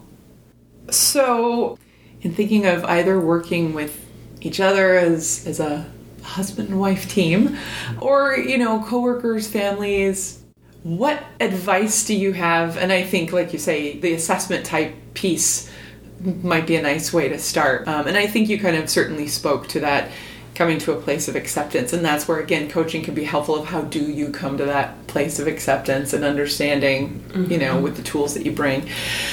So, in thinking of either working with each other as a husband and wife team, or coworkers, families, what advice do you have? And I think, like you say, the assessment type piece might be a nice way to start. And I think you kind of certainly spoke to that, coming to a place of acceptance, and that's where again coaching can be helpful. Of how do you come to that place of acceptance and understanding, with the tools that you bring.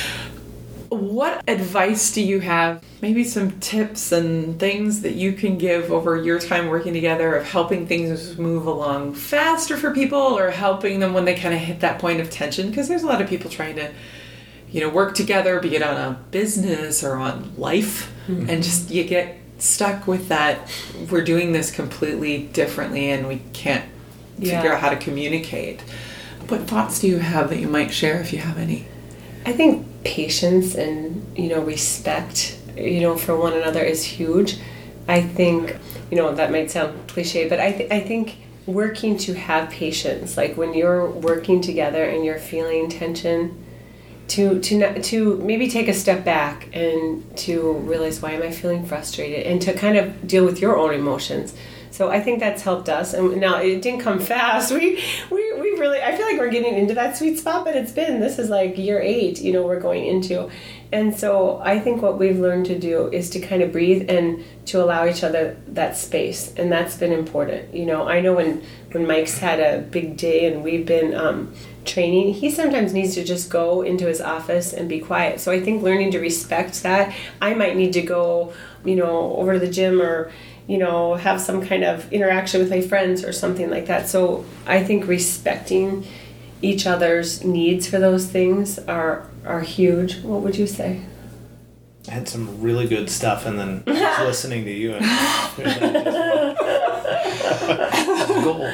What advice do you have? Maybe some tips and things that you can give over your time working together of helping things move along faster for people, or helping them when they kind of hit that point of tension, because there's a lot of people trying to work together, be it on a business or on life, and just you get stuck with that. We're doing this completely differently and we can't figure out how to communicate. What thoughts do you have that you might share, if you have any? I think patience and respect for one another is huge. I think that might sound cliche, but I think working to have patience, like when you're working together and you're feeling tension, to maybe take a step back and to realize, why am I feeling frustrated, and to kind of deal with your own emotions. So I think that's helped us. And now it didn't come fast. We really, I feel like we're getting into that sweet spot, but this is like year 8, we're going into. And so I think what we've learned to do is to kind of breathe and to allow each other that space. And that's been important. I know when Mike's had a big day and we've been training, he sometimes needs to just go into his office and be quiet. So I think learning to respect that. I might need to go, over to the gym or, have some kind of interaction with my friends or something like that. So I think respecting each other's needs for those things are huge. What would you say? I had some really good stuff, and then listening to you and goal.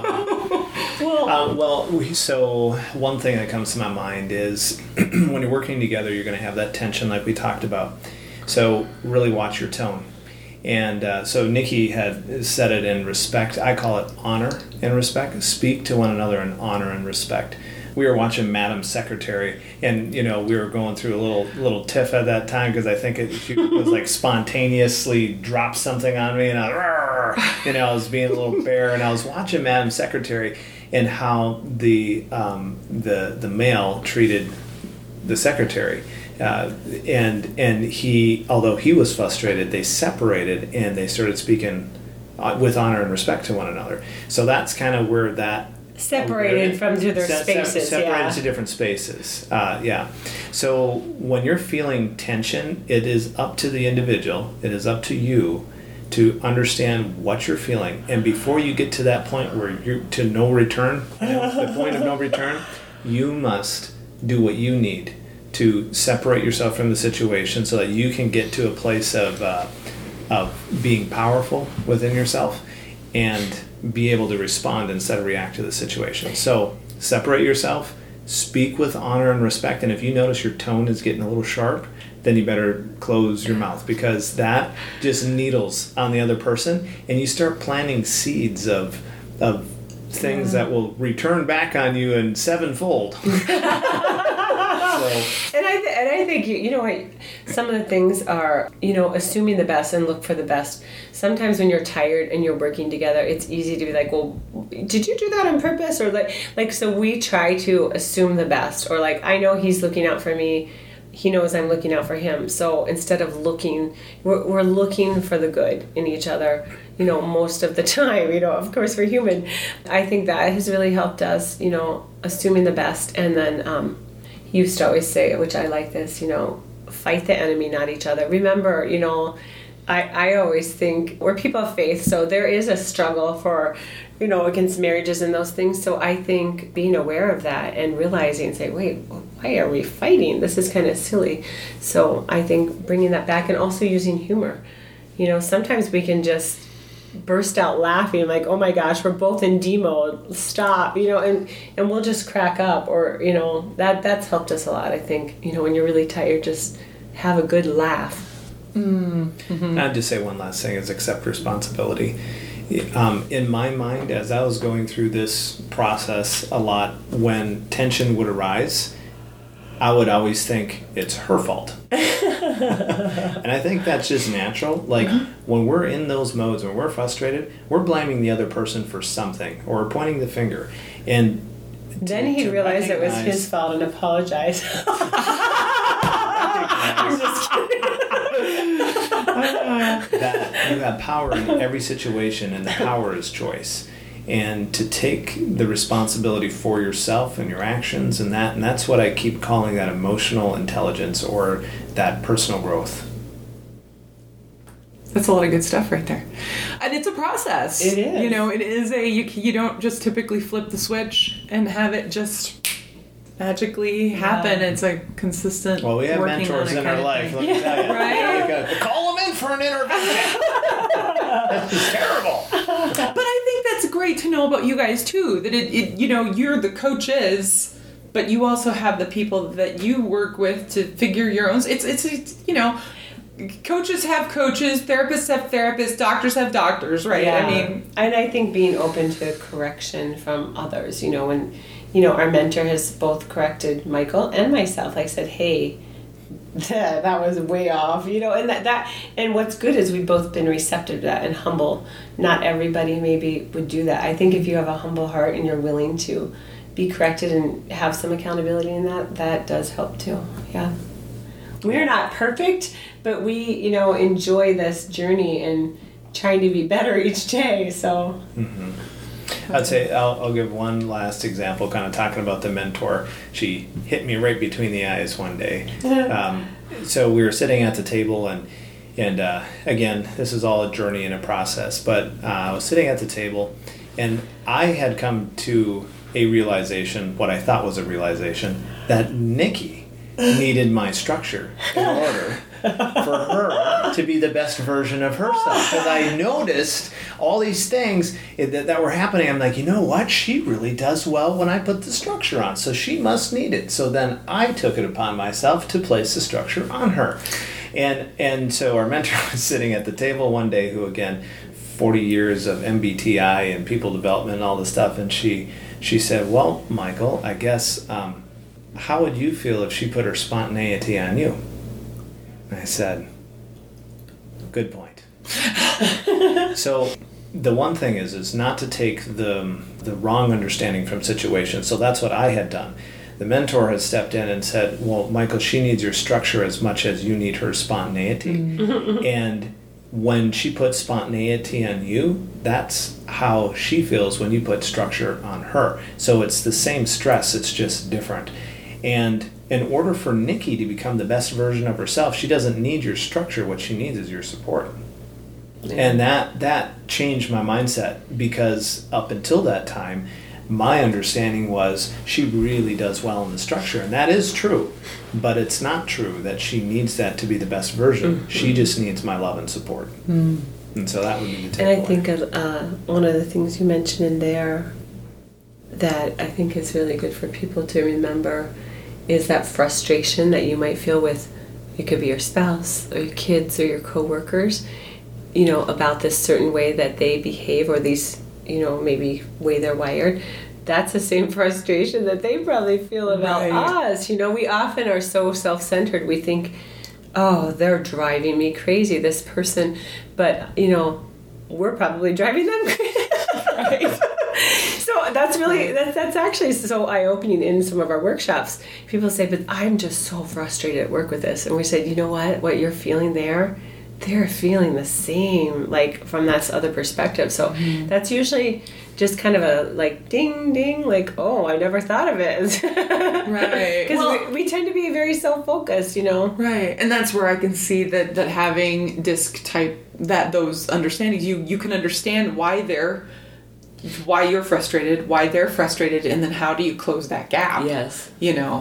So one thing that comes to my mind is when you're working together, you're going to have that tension like we talked about. So really watch your tone. And so Nikki had said it in respect. I call it honor and respect. Speak to one another in honor and respect. we were watching Madam Secretary, and we were going through a little tiff at that time because I think she was like spontaneously dropped something on me, and I was being a little bear, and I was watching Madam Secretary and how the male treated the secretary. And he, although he was frustrated, they separated and they started speaking with honor and respect to one another. So that's kind of where that separated from to their spaces, separated to different spaces. So when you're feeling tension, it is up to the individual. It is up to you to understand what you're feeling, and before you get to that point where you're to no return, the point of no return, you must do what you need to separate yourself from the situation so that you can get to a place of being powerful within yourself and be able to respond instead of react to the situation. So separate yourself, speak with honor and respect, and if you notice your tone is getting a little sharp, then you better close your mouth, because that just needles on the other person, and you start planting seeds of things that will return back on you in sevenfold. And I think you know what, some of the things are assuming the best and look for the best. Sometimes when you're tired and you're working together, it's easy to be like, well, did you do that on purpose? Or like so we try to assume the best, or like, I know he's looking out for me, he knows I'm looking out for him. So instead of looking, we're looking for the good in each other, most of the time. Of course we're human. I think that has really helped us, assuming the best. And then he used to always say, which I like this, fight the enemy, not each other. Remember, I always think we're people of faith, so there is a struggle for, against marriages and those things. So I think being aware of that and realizing, say, wait, why are we fighting? This is kind of silly. So I think bringing that back, and also using humor. Sometimes we can just burst out laughing, like, oh my gosh, we're both in D mode, stop, and we'll just crack up, or that's helped us a lot. I think when you're really tired, just have a good laugh. Mm-hmm. I'd just say one last thing is accept responsibility. In my mind, as I was going through this process a lot, when tension would arise, I would always think it's her fault. And I think that's just natural. Like, when we're in those modes, when we're frustrated, we're blaming the other person for something, or pointing the finger. And then he'd realize it was his fault and apologize. I'm just kidding. That you have power in every situation, and the power is choice. And to take the responsibility for yourself and your actions, and that's what I keep calling that emotional intelligence, or that personal growth. That's a lot of good stuff right there. And it's a process. It is. It is you don't just typically flip the switch and have it just magically happen. It's a consistent. Well, we have mentors in our life. Let me tell you. Right? Call them in for an intervention. That's just terrible. But I think that's great to know about you guys too. That you're the coaches, but you also have the people that you work with to figure your own. It's coaches have coaches, therapists have therapists, doctors have doctors, right? Yeah. I mean, and I think being open to correction from others. When our mentor has both corrected Michael and myself. Like, said, hey, that was way off, and that and what's good is we've both been receptive to that and humble. Not everybody maybe would do that. I think if you have a humble heart and you're willing to be corrected and have some accountability in that does help too. Yeah. We're not perfect, but we, enjoy this journey and trying to be better each day, so. Mm-hmm. I'd say I'll give one last example, kind of talking about the mentor. She hit me right between the eyes one day. So we were sitting at the table, and again, this is all a journey and a process, but I was sitting at the table, and I had come to a realization, what I thought was a realization, that Nikki needed my structure in order for her to be the best version of herself. Because I noticed all these things that were happening. I'm like, you know what? She really does well when I put the structure on, so she must need it. So then I took it upon myself to place the structure on her. And so our mentor was sitting at the table one day, who, again, 40 years of MBTI and people development and all this stuff. And she said, well, Michael, I guess, how would you feel if she put her spontaneity on you? And I said, good point. So the one thing is not to take the wrong understanding from situations. So that's what I had done. The mentor has stepped in and said, well, Michael, she needs your structure as much as you need her spontaneity. Mm-hmm. And when she puts spontaneity on you, that's how she feels when you put structure on her. So it's the same stress, it's just different. And in order for Nikki to become the best version of herself, she doesn't need your structure. What she needs is your support. Yeah. And that changed my mindset, because up until that time, my understanding was she really does well in the structure, and that is true, but it's not true that she needs that to be the best version. Mm-hmm. She just needs my love and support. Mm. And so that would be the takeaway. And I think one of the things you mentioned in there that I think is really good for people to remember is that frustration that you might feel with, it could be your spouse or your kids or your coworkers, about this certain way that they behave, or these, maybe way they're wired. That's the same frustration that they probably feel about us. We often are so self-centered. We think, oh, they're driving me crazy, this person. But, we're probably driving them crazy. Right? So that's really, that's actually so eye-opening in some of our workshops. People say, but I'm just so frustrated at work with this. And we said, you know what you're feeling there, they're feeling the same, like from that other perspective. So that's usually just kind of a like ding ding, like, oh, I never thought of it. Right. Because we tend to be very self-focused, Right. And that's where I can see that having disc type, that those understandings, you can understand why you're frustrated, why they're frustrated, and then how do you close that gap? Yes.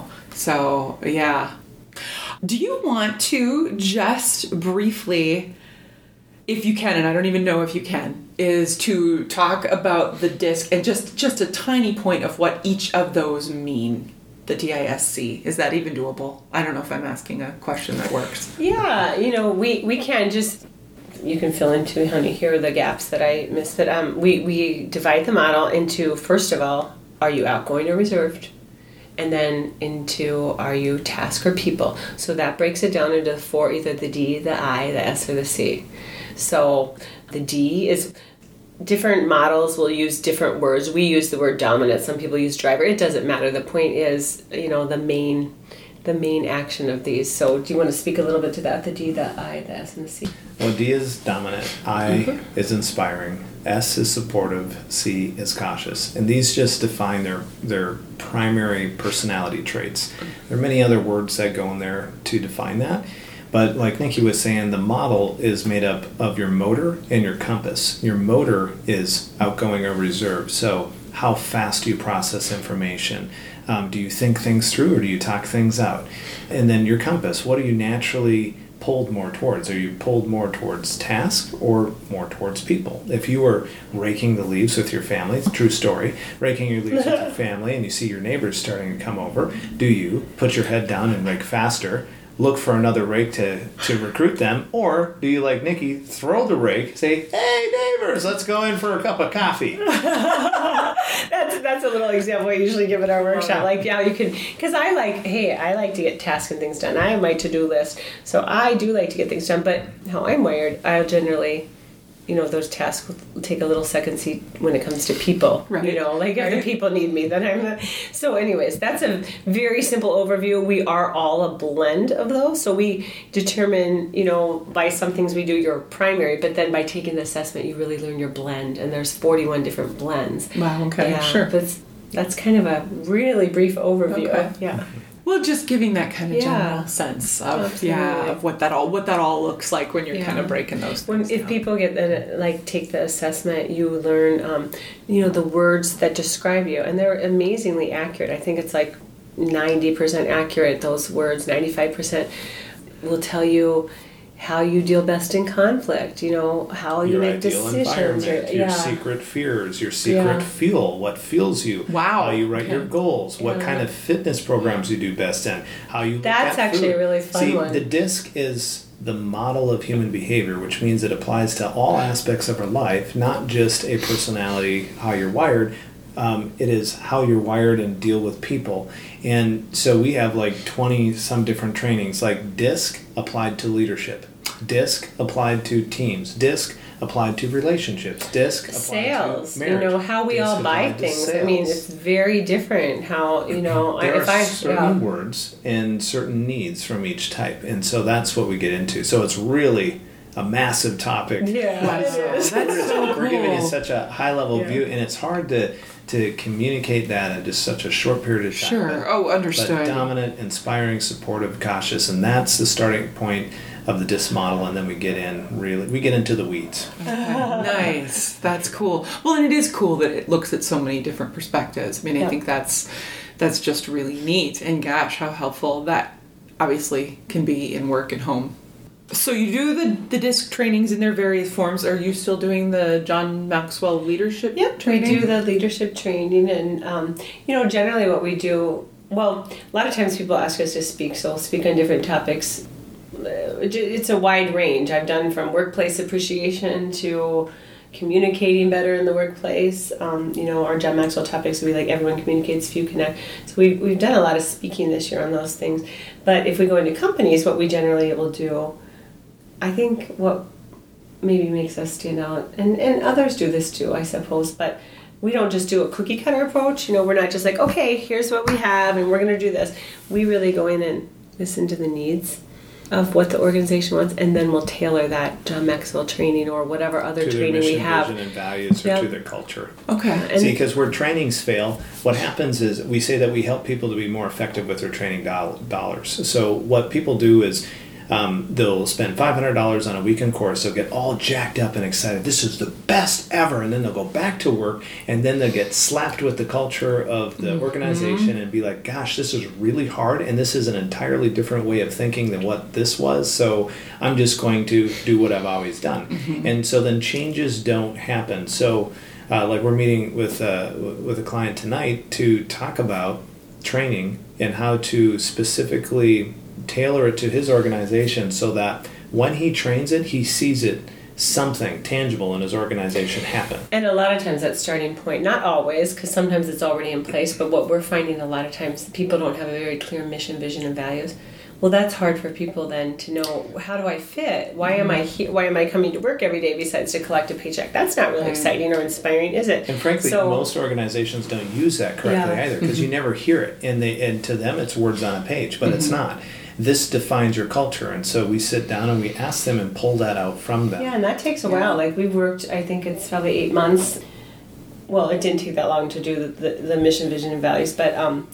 So yeah. Do you want to just briefly, if you can, and I don't even know if you can, is to talk about the DISC and just a tiny point of what each of those mean, the DISC. Is that even doable? I don't know if I'm asking a question that works. Yeah, we can just, you can fill in too, honey, here are the gaps that I missed. But we divide the model into, first of all, are you outgoing or reserved? And then into, are you task or people? So that breaks it down into four, either the D, the I, the S, or the C. So the D is, different models will use different words. We use the word dominant. Some people use driver. It doesn't matter. The point is, the main action of these. So do you want to speak a little bit to that? The D, the I, the S, and the C. Well, D is dominant. I is inspiring. S is supportive. C is cautious. And these just define their primary personality traits. There are many other words that go in there to define that. But like Nikki was saying, the model is made up of your motor and your compass. Your motor is outgoing or reserved. So how fast do you process information? Do you think things through, or do you talk things out? And then your compass, what are you naturally pulled more towards? Are you pulled more towards task or more towards people? If you were raking the leaves with your family, it's a true story, raking your leaves with your family, and you see your neighbors starting to come over, do you put your head down and rake faster, look for another rake to recruit them, or do you, like Nikki, throw the rake, say, hey neighbors, let's go in for a cup of coffee? That's a little example I usually give at our workshop. Like, yeah, you can, because I like to get tasks and things done. I have my to-do list, so I do like to get things done, but how I'm wired, I'll generally, those tasks will take a little second seat when it comes to people. Right. If the people need me, then I'm not. So anyways, that's a very simple overview. We are all a blend of those. So we determine, by some things we do your primary, but then by taking the assessment, you really learn your blend. And there's 41 different blends. Wow, okay, yeah, sure. That's kind of a really brief overview. Okay. Yeah. Well, just giving that kind of general sense of of what that all looks like when you're kind of breaking those things. If people get take the assessment, you learn the words that describe you, and they're amazingly accurate. I think it's like 90% accurate. Those words, 95% will tell you how you deal best in conflict, how you make decisions. Your secret fears, your secret fuel, what fuels you. Wow. How you write your goals, what kind of fitness programs you do best in, how you That's actually a really fun one. The DISC is the model of human behavior, which means it applies to all aspects of our life, not just a personality, how you're wired. It is how you're wired and deal with people. And so we have like 20 some different trainings, like DISC applied to leadership, DISC applied to teams, DISC applied to relationships, DISC applied sales, to marriage. how we DISC all buy applied to things. I mean, it's very different how, there are certain words and certain needs from each type. And so that's what we get into. So it's really a massive topic. Yeah, it is. That's so We're giving you cool. such a high level view, and it's hard to communicate that in just such a short period of time. Sure. Oh, understood. But dominant, inspiring, supportive, cautious, and that's the starting point of the DISC model, and then we get into the weeds. Nice. That's cool. Well, and it is cool that it looks at so many different perspectives. I mean, I think that's just really neat. And gosh, how helpful that obviously can be in work and home. So you do the DISC trainings in their various forms. Are you still doing the John Maxwell leadership training? We do the leadership training, and generally what we do. Well, a lot of times people ask us to speak, so we'll speak on different topics. It's a wide range. I've done from workplace appreciation to communicating better in the workplace. Our John Maxwell topics would be like everyone communicates, few connect. So we've done a lot of speaking this year on those things. But if we go into companies, what we generally will do, I think what maybe makes us stand out, and others do this too, I suppose, but we don't just do a cookie cutter approach. We're not just like, okay, here's what we have and we're going to do this. We really go in and listen to the needs of what the organization wants, and then we'll tailor that John Maxwell training or whatever other training we have. To their mission, vision, and values, or to their culture. Okay. See, because where trainings fail, what happens is we say that we help people to be more effective with their training dollars. So what people do is they'll spend $500 on a weekend course. They'll get all jacked up and excited. This is the best ever. And then they'll go back to work, and then they'll get slapped with the culture of the organization and be like, gosh, this is really hard. And this is an entirely different way of thinking than what this was. So I'm just going to do what I've always done. And so then changes don't happen. So like we're meeting with a client tonight to talk about training and how to specifically tailor it to his organization so that when he trains it, he sees it something tangible in his organization happen. And a lot of times that starting point, not always, because sometimes it's already in place, but what we're finding a lot of times, people don't have a very clear mission, vision, and values. Well, that's hard for people then to know, how do I fit? Why am I here? Why am I coming to work every day besides to collect a paycheck? That's not really exciting or inspiring, is it? And frankly, most organizations don't use that correctly either, because you never hear it. And to them, it's words on a page, but it's not. This defines your culture. And so we sit down and we ask them and pull that out from them. Yeah, and that takes a while. Like we've worked, I think it's probably 8 months. Well, it didn't take that long to do the mission, vision, and values, but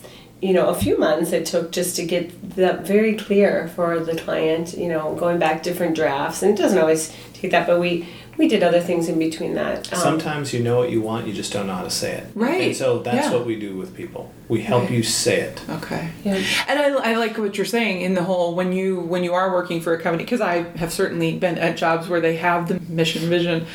a few months it took just to get that very clear for the client, going back different drafts. And it doesn't always take that, but we did other things in between that. Sometimes you know what you want, you just don't know how to say it. Right. And so that's what we do with people. We help you say it. Okay. Yeah. And I like what you're saying in the whole, when you are working for a company, because I have certainly been at jobs where they have the mission, vision,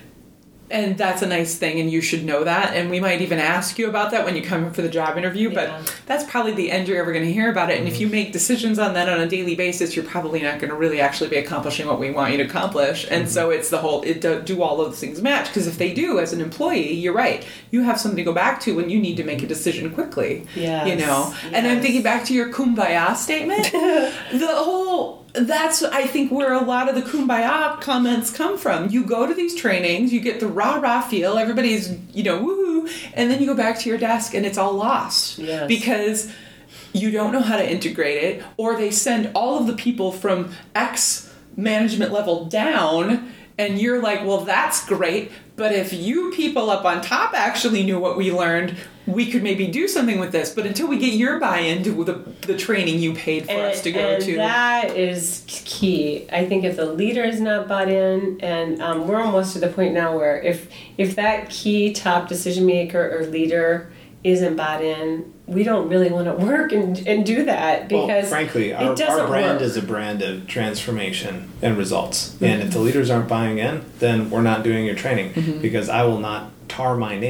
and that's a nice thing, and you should know that. And we might even ask you about that when you come in for the job interview, but that's probably the end you're ever going to hear about it. And if you make decisions on that on a daily basis, you're probably not going to really actually be accomplishing what we want you to accomplish. And so it's the whole, do all of those things match? Because if they do, as an employee, you're right. You have something to go back to when you need to make a decision quickly. Yes. And I'm thinking back to your kumbaya statement. That's, I think, where a lot of the kumbaya comments come from. You go to these trainings, you get the rah-rah feel, everybody's, woohoo, and then you go back to your desk and it's all lost. Yes. Because you don't know how to integrate it, or they send all of the people from X management level down, and you're like, well, that's great, but if you people up on top actually knew what we learned, we could maybe do something with this. But until we get your buy-in to the training you paid for us to go to. That is key. I think if the leader is not bought in, and we're almost to the point now where if that key top decision maker or leader isn't bought in, we don't really want to work and do that, because frankly, our brand is a brand of transformation and results. Mm-hmm. And if the leaders aren't buying in, then we're not doing your training, because I will not tar my name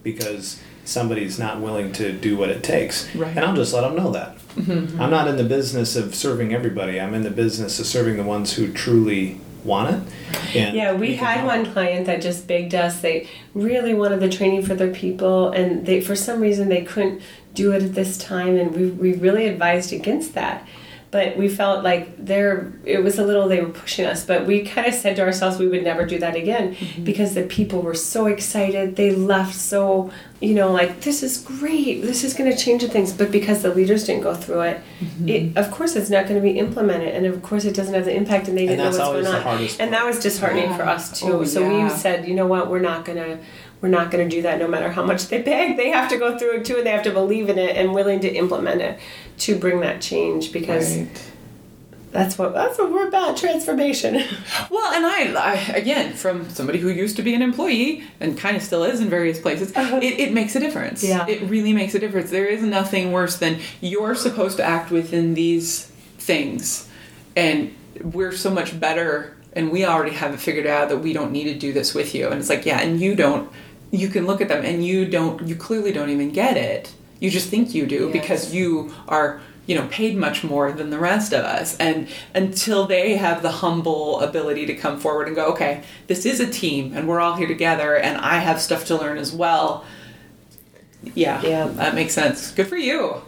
because somebody's not willing to do what it takes. Right. And I'll just let them know that. I'm not in the business of serving everybody. I'm in the business of serving the ones who truly want it. And Yeah, we had one client that just begged us. They really wanted the training for their people, and they, for some reason, they couldn't do it at this time, and we really advised against that. But we felt like it was a little, they were pushing us, but we kind of said to ourselves we would never do that again because the people were so excited. They left so, like, this is great. This is going to change things. But because the leaders didn't go through it, of course it's not going to be implemented. And of course it doesn't have the impact, and they didn't know what's going on. And that was disheartening for us too. Oh, so yeah. we said, you know what, we're not going to do that no matter how much they beg. They have to go through it too, and they have to believe in it and willing to implement it to bring that change, because that's what we're about, transformation. Well, and I again, from somebody who used to be an employee and kind of still is in various places, it makes a difference. Yeah. It really makes a difference. There is nothing worse than you're supposed to act within these things, and we're so much better, and we already have it figured out that we don't need to do this with you. And it's like, yeah, and you can look at them and you clearly don't even get it. You just think you do because you are, paid much more than the rest of us. And until they have the humble ability to come forward and go, okay, this is a team and we're all here together and I have stuff to learn as well. Yeah. That makes sense. Good for you.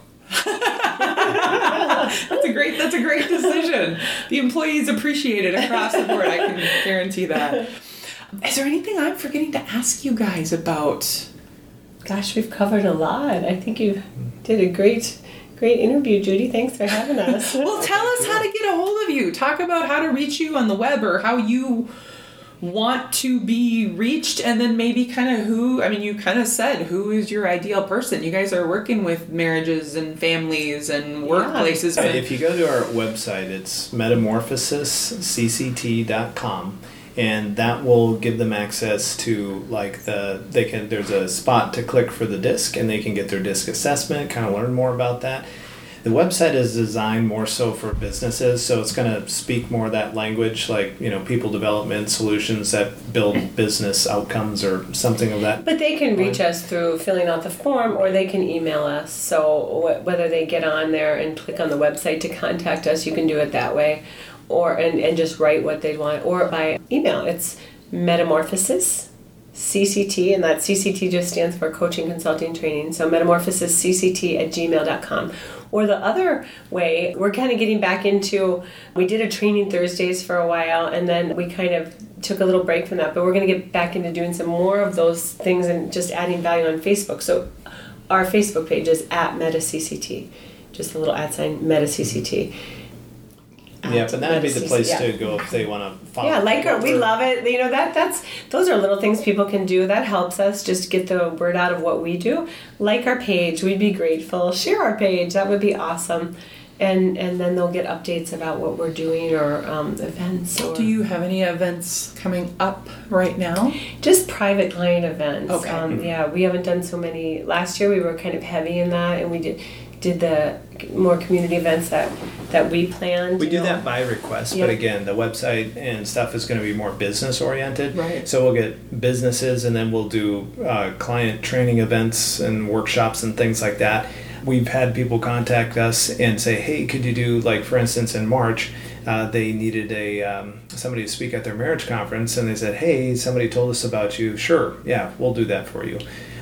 That's a great decision. The employees appreciate it across the board. I can guarantee that. Is there anything I'm forgetting to ask you guys about? Gosh, we've covered a lot. I think you did a great interview, Judy. Thanks for having us. Well, tell us how to get a hold of you. Talk about how to reach you on the web, or how you want to be reached, and then maybe kind of you kind of said who is your ideal person. You guys are working with marriages and families and workplaces. Yeah. If you go to our website, it's metamorphosiscct.com. And that will give them access to there's a spot to click for the DISC, and they can get their DISC assessment, kind of learn more about that. The website is designed more so for businesses, so it's going to speak more that language, like, people development solutions that build business outcomes or something of that. But they can reach us through filling out the form, or they can email us. So whether they get on there and click on the website to contact us, you can do it that way. Or and just write what they want, or by email. It's Metamorphosis CCT, and that CCT just stands for Coaching, Consulting, Training. So metamorphosiscct@gmail.com. Or the other way, we're kind of getting back into, we did a training Thursdays for a while, and then we kind of took a little break from that, but we're going to get back into doing some more of those things and just adding value on Facebook. So our Facebook page is @MetaCCT, just a little @ MetaCCT. Yeah, but that'd be the place to go if they want to follow. Yeah, we love it. Those are little things people can do. That helps us just get the word out of what we do. Like our page, we'd be grateful. Share our page, that would be awesome. And then they'll get updates about what we're doing, or events. Do you have any events coming up right now? Just private client events. Okay. Yeah, we haven't done so many. Last year we were kind of heavy in that, and we did the more community events that we planned. We do that by request, but again, the website and stuff is going to be more business oriented. Right. So we'll get businesses, and then we'll do client training events and workshops and things like that. We've had people contact us and say, hey, could you do, like, for instance, in March, they needed somebody to speak at their marriage conference, and they said, hey, somebody told us about you. Sure, yeah, we'll do that for you.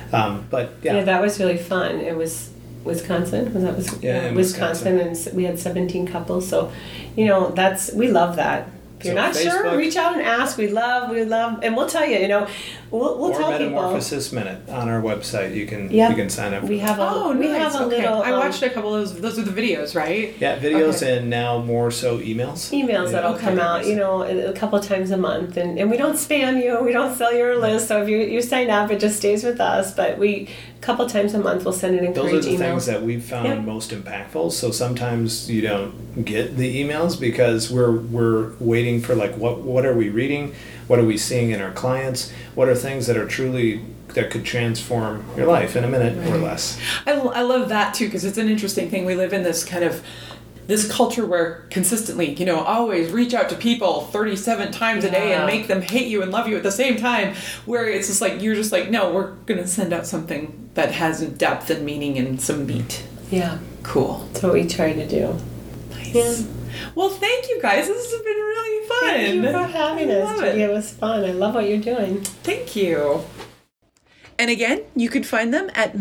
Yeah, that was really fun. It was Wisconsin. Wisconsin, and we had 17 couples. So, we love that. If you're not Facebook, sure, reach out and ask. We love, and we'll tell you. We'll tell people. Metamorphosis Minute on our website. You can sign up. We have a little. I watched a couple of those are the videos, right? Yeah, videos, and now more so emails. That'll come out, a couple times a month, and we don't spam you. We don't sell your list. So if you sign up, it just stays with us. But a couple times a month we'll send an encouraged email. Those are the things that we've found most impactful. So sometimes you don't get the emails because we're waiting for, like, what are we reading, what are we seeing in our clients, what are things that are truly that could transform your life in a minute or less. I love that too, because it's an interesting thing. We live in this kind of this culture where consistently, always reach out to people 37 times a day and make them hate you and love you at the same time, where it's just like, you're just like, no, we're going to send out something that has depth and meaning and some meat. Yeah. Cool. That's what we try to do. Nice. Yeah. Well, thank you guys. This has been really fun. Thank you for having us, Judy. It was fun. I love what you're doing. Thank you. And again, you can find them at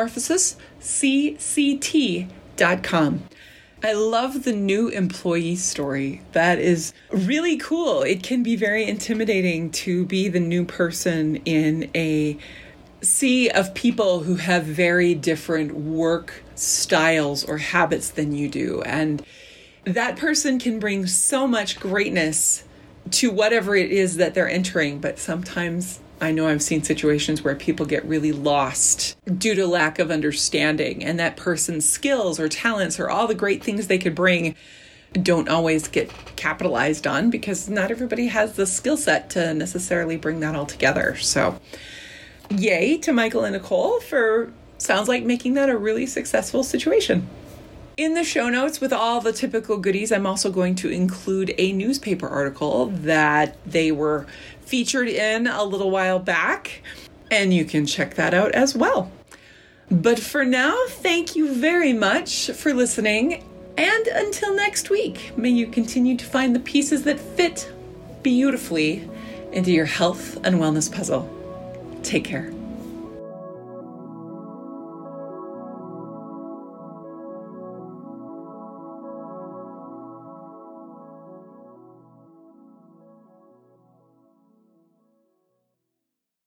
metamorphosiscct.com. I love the new employee story. That is really cool. It can be very intimidating to be the new person in a sea of people who have very different work styles or habits than you do. And that person can bring so much greatness to whatever it is that they're entering. But sometimes I know I've seen situations where people get really lost due to lack of understanding, and that person's skills or talents or all the great things they could bring don't always get capitalized on because not everybody has the skill set to necessarily bring that all together. So yay to Michael and Nicole for, sounds like, making that a really successful situation. In the show notes with all the typical goodies, I'm also going to include a newspaper article that they were featured in a little while back, and you can check that out as well. But for now, thank you very much for listening, and until next week, may you continue to find the pieces that fit beautifully into your health and wellness puzzle. Take care.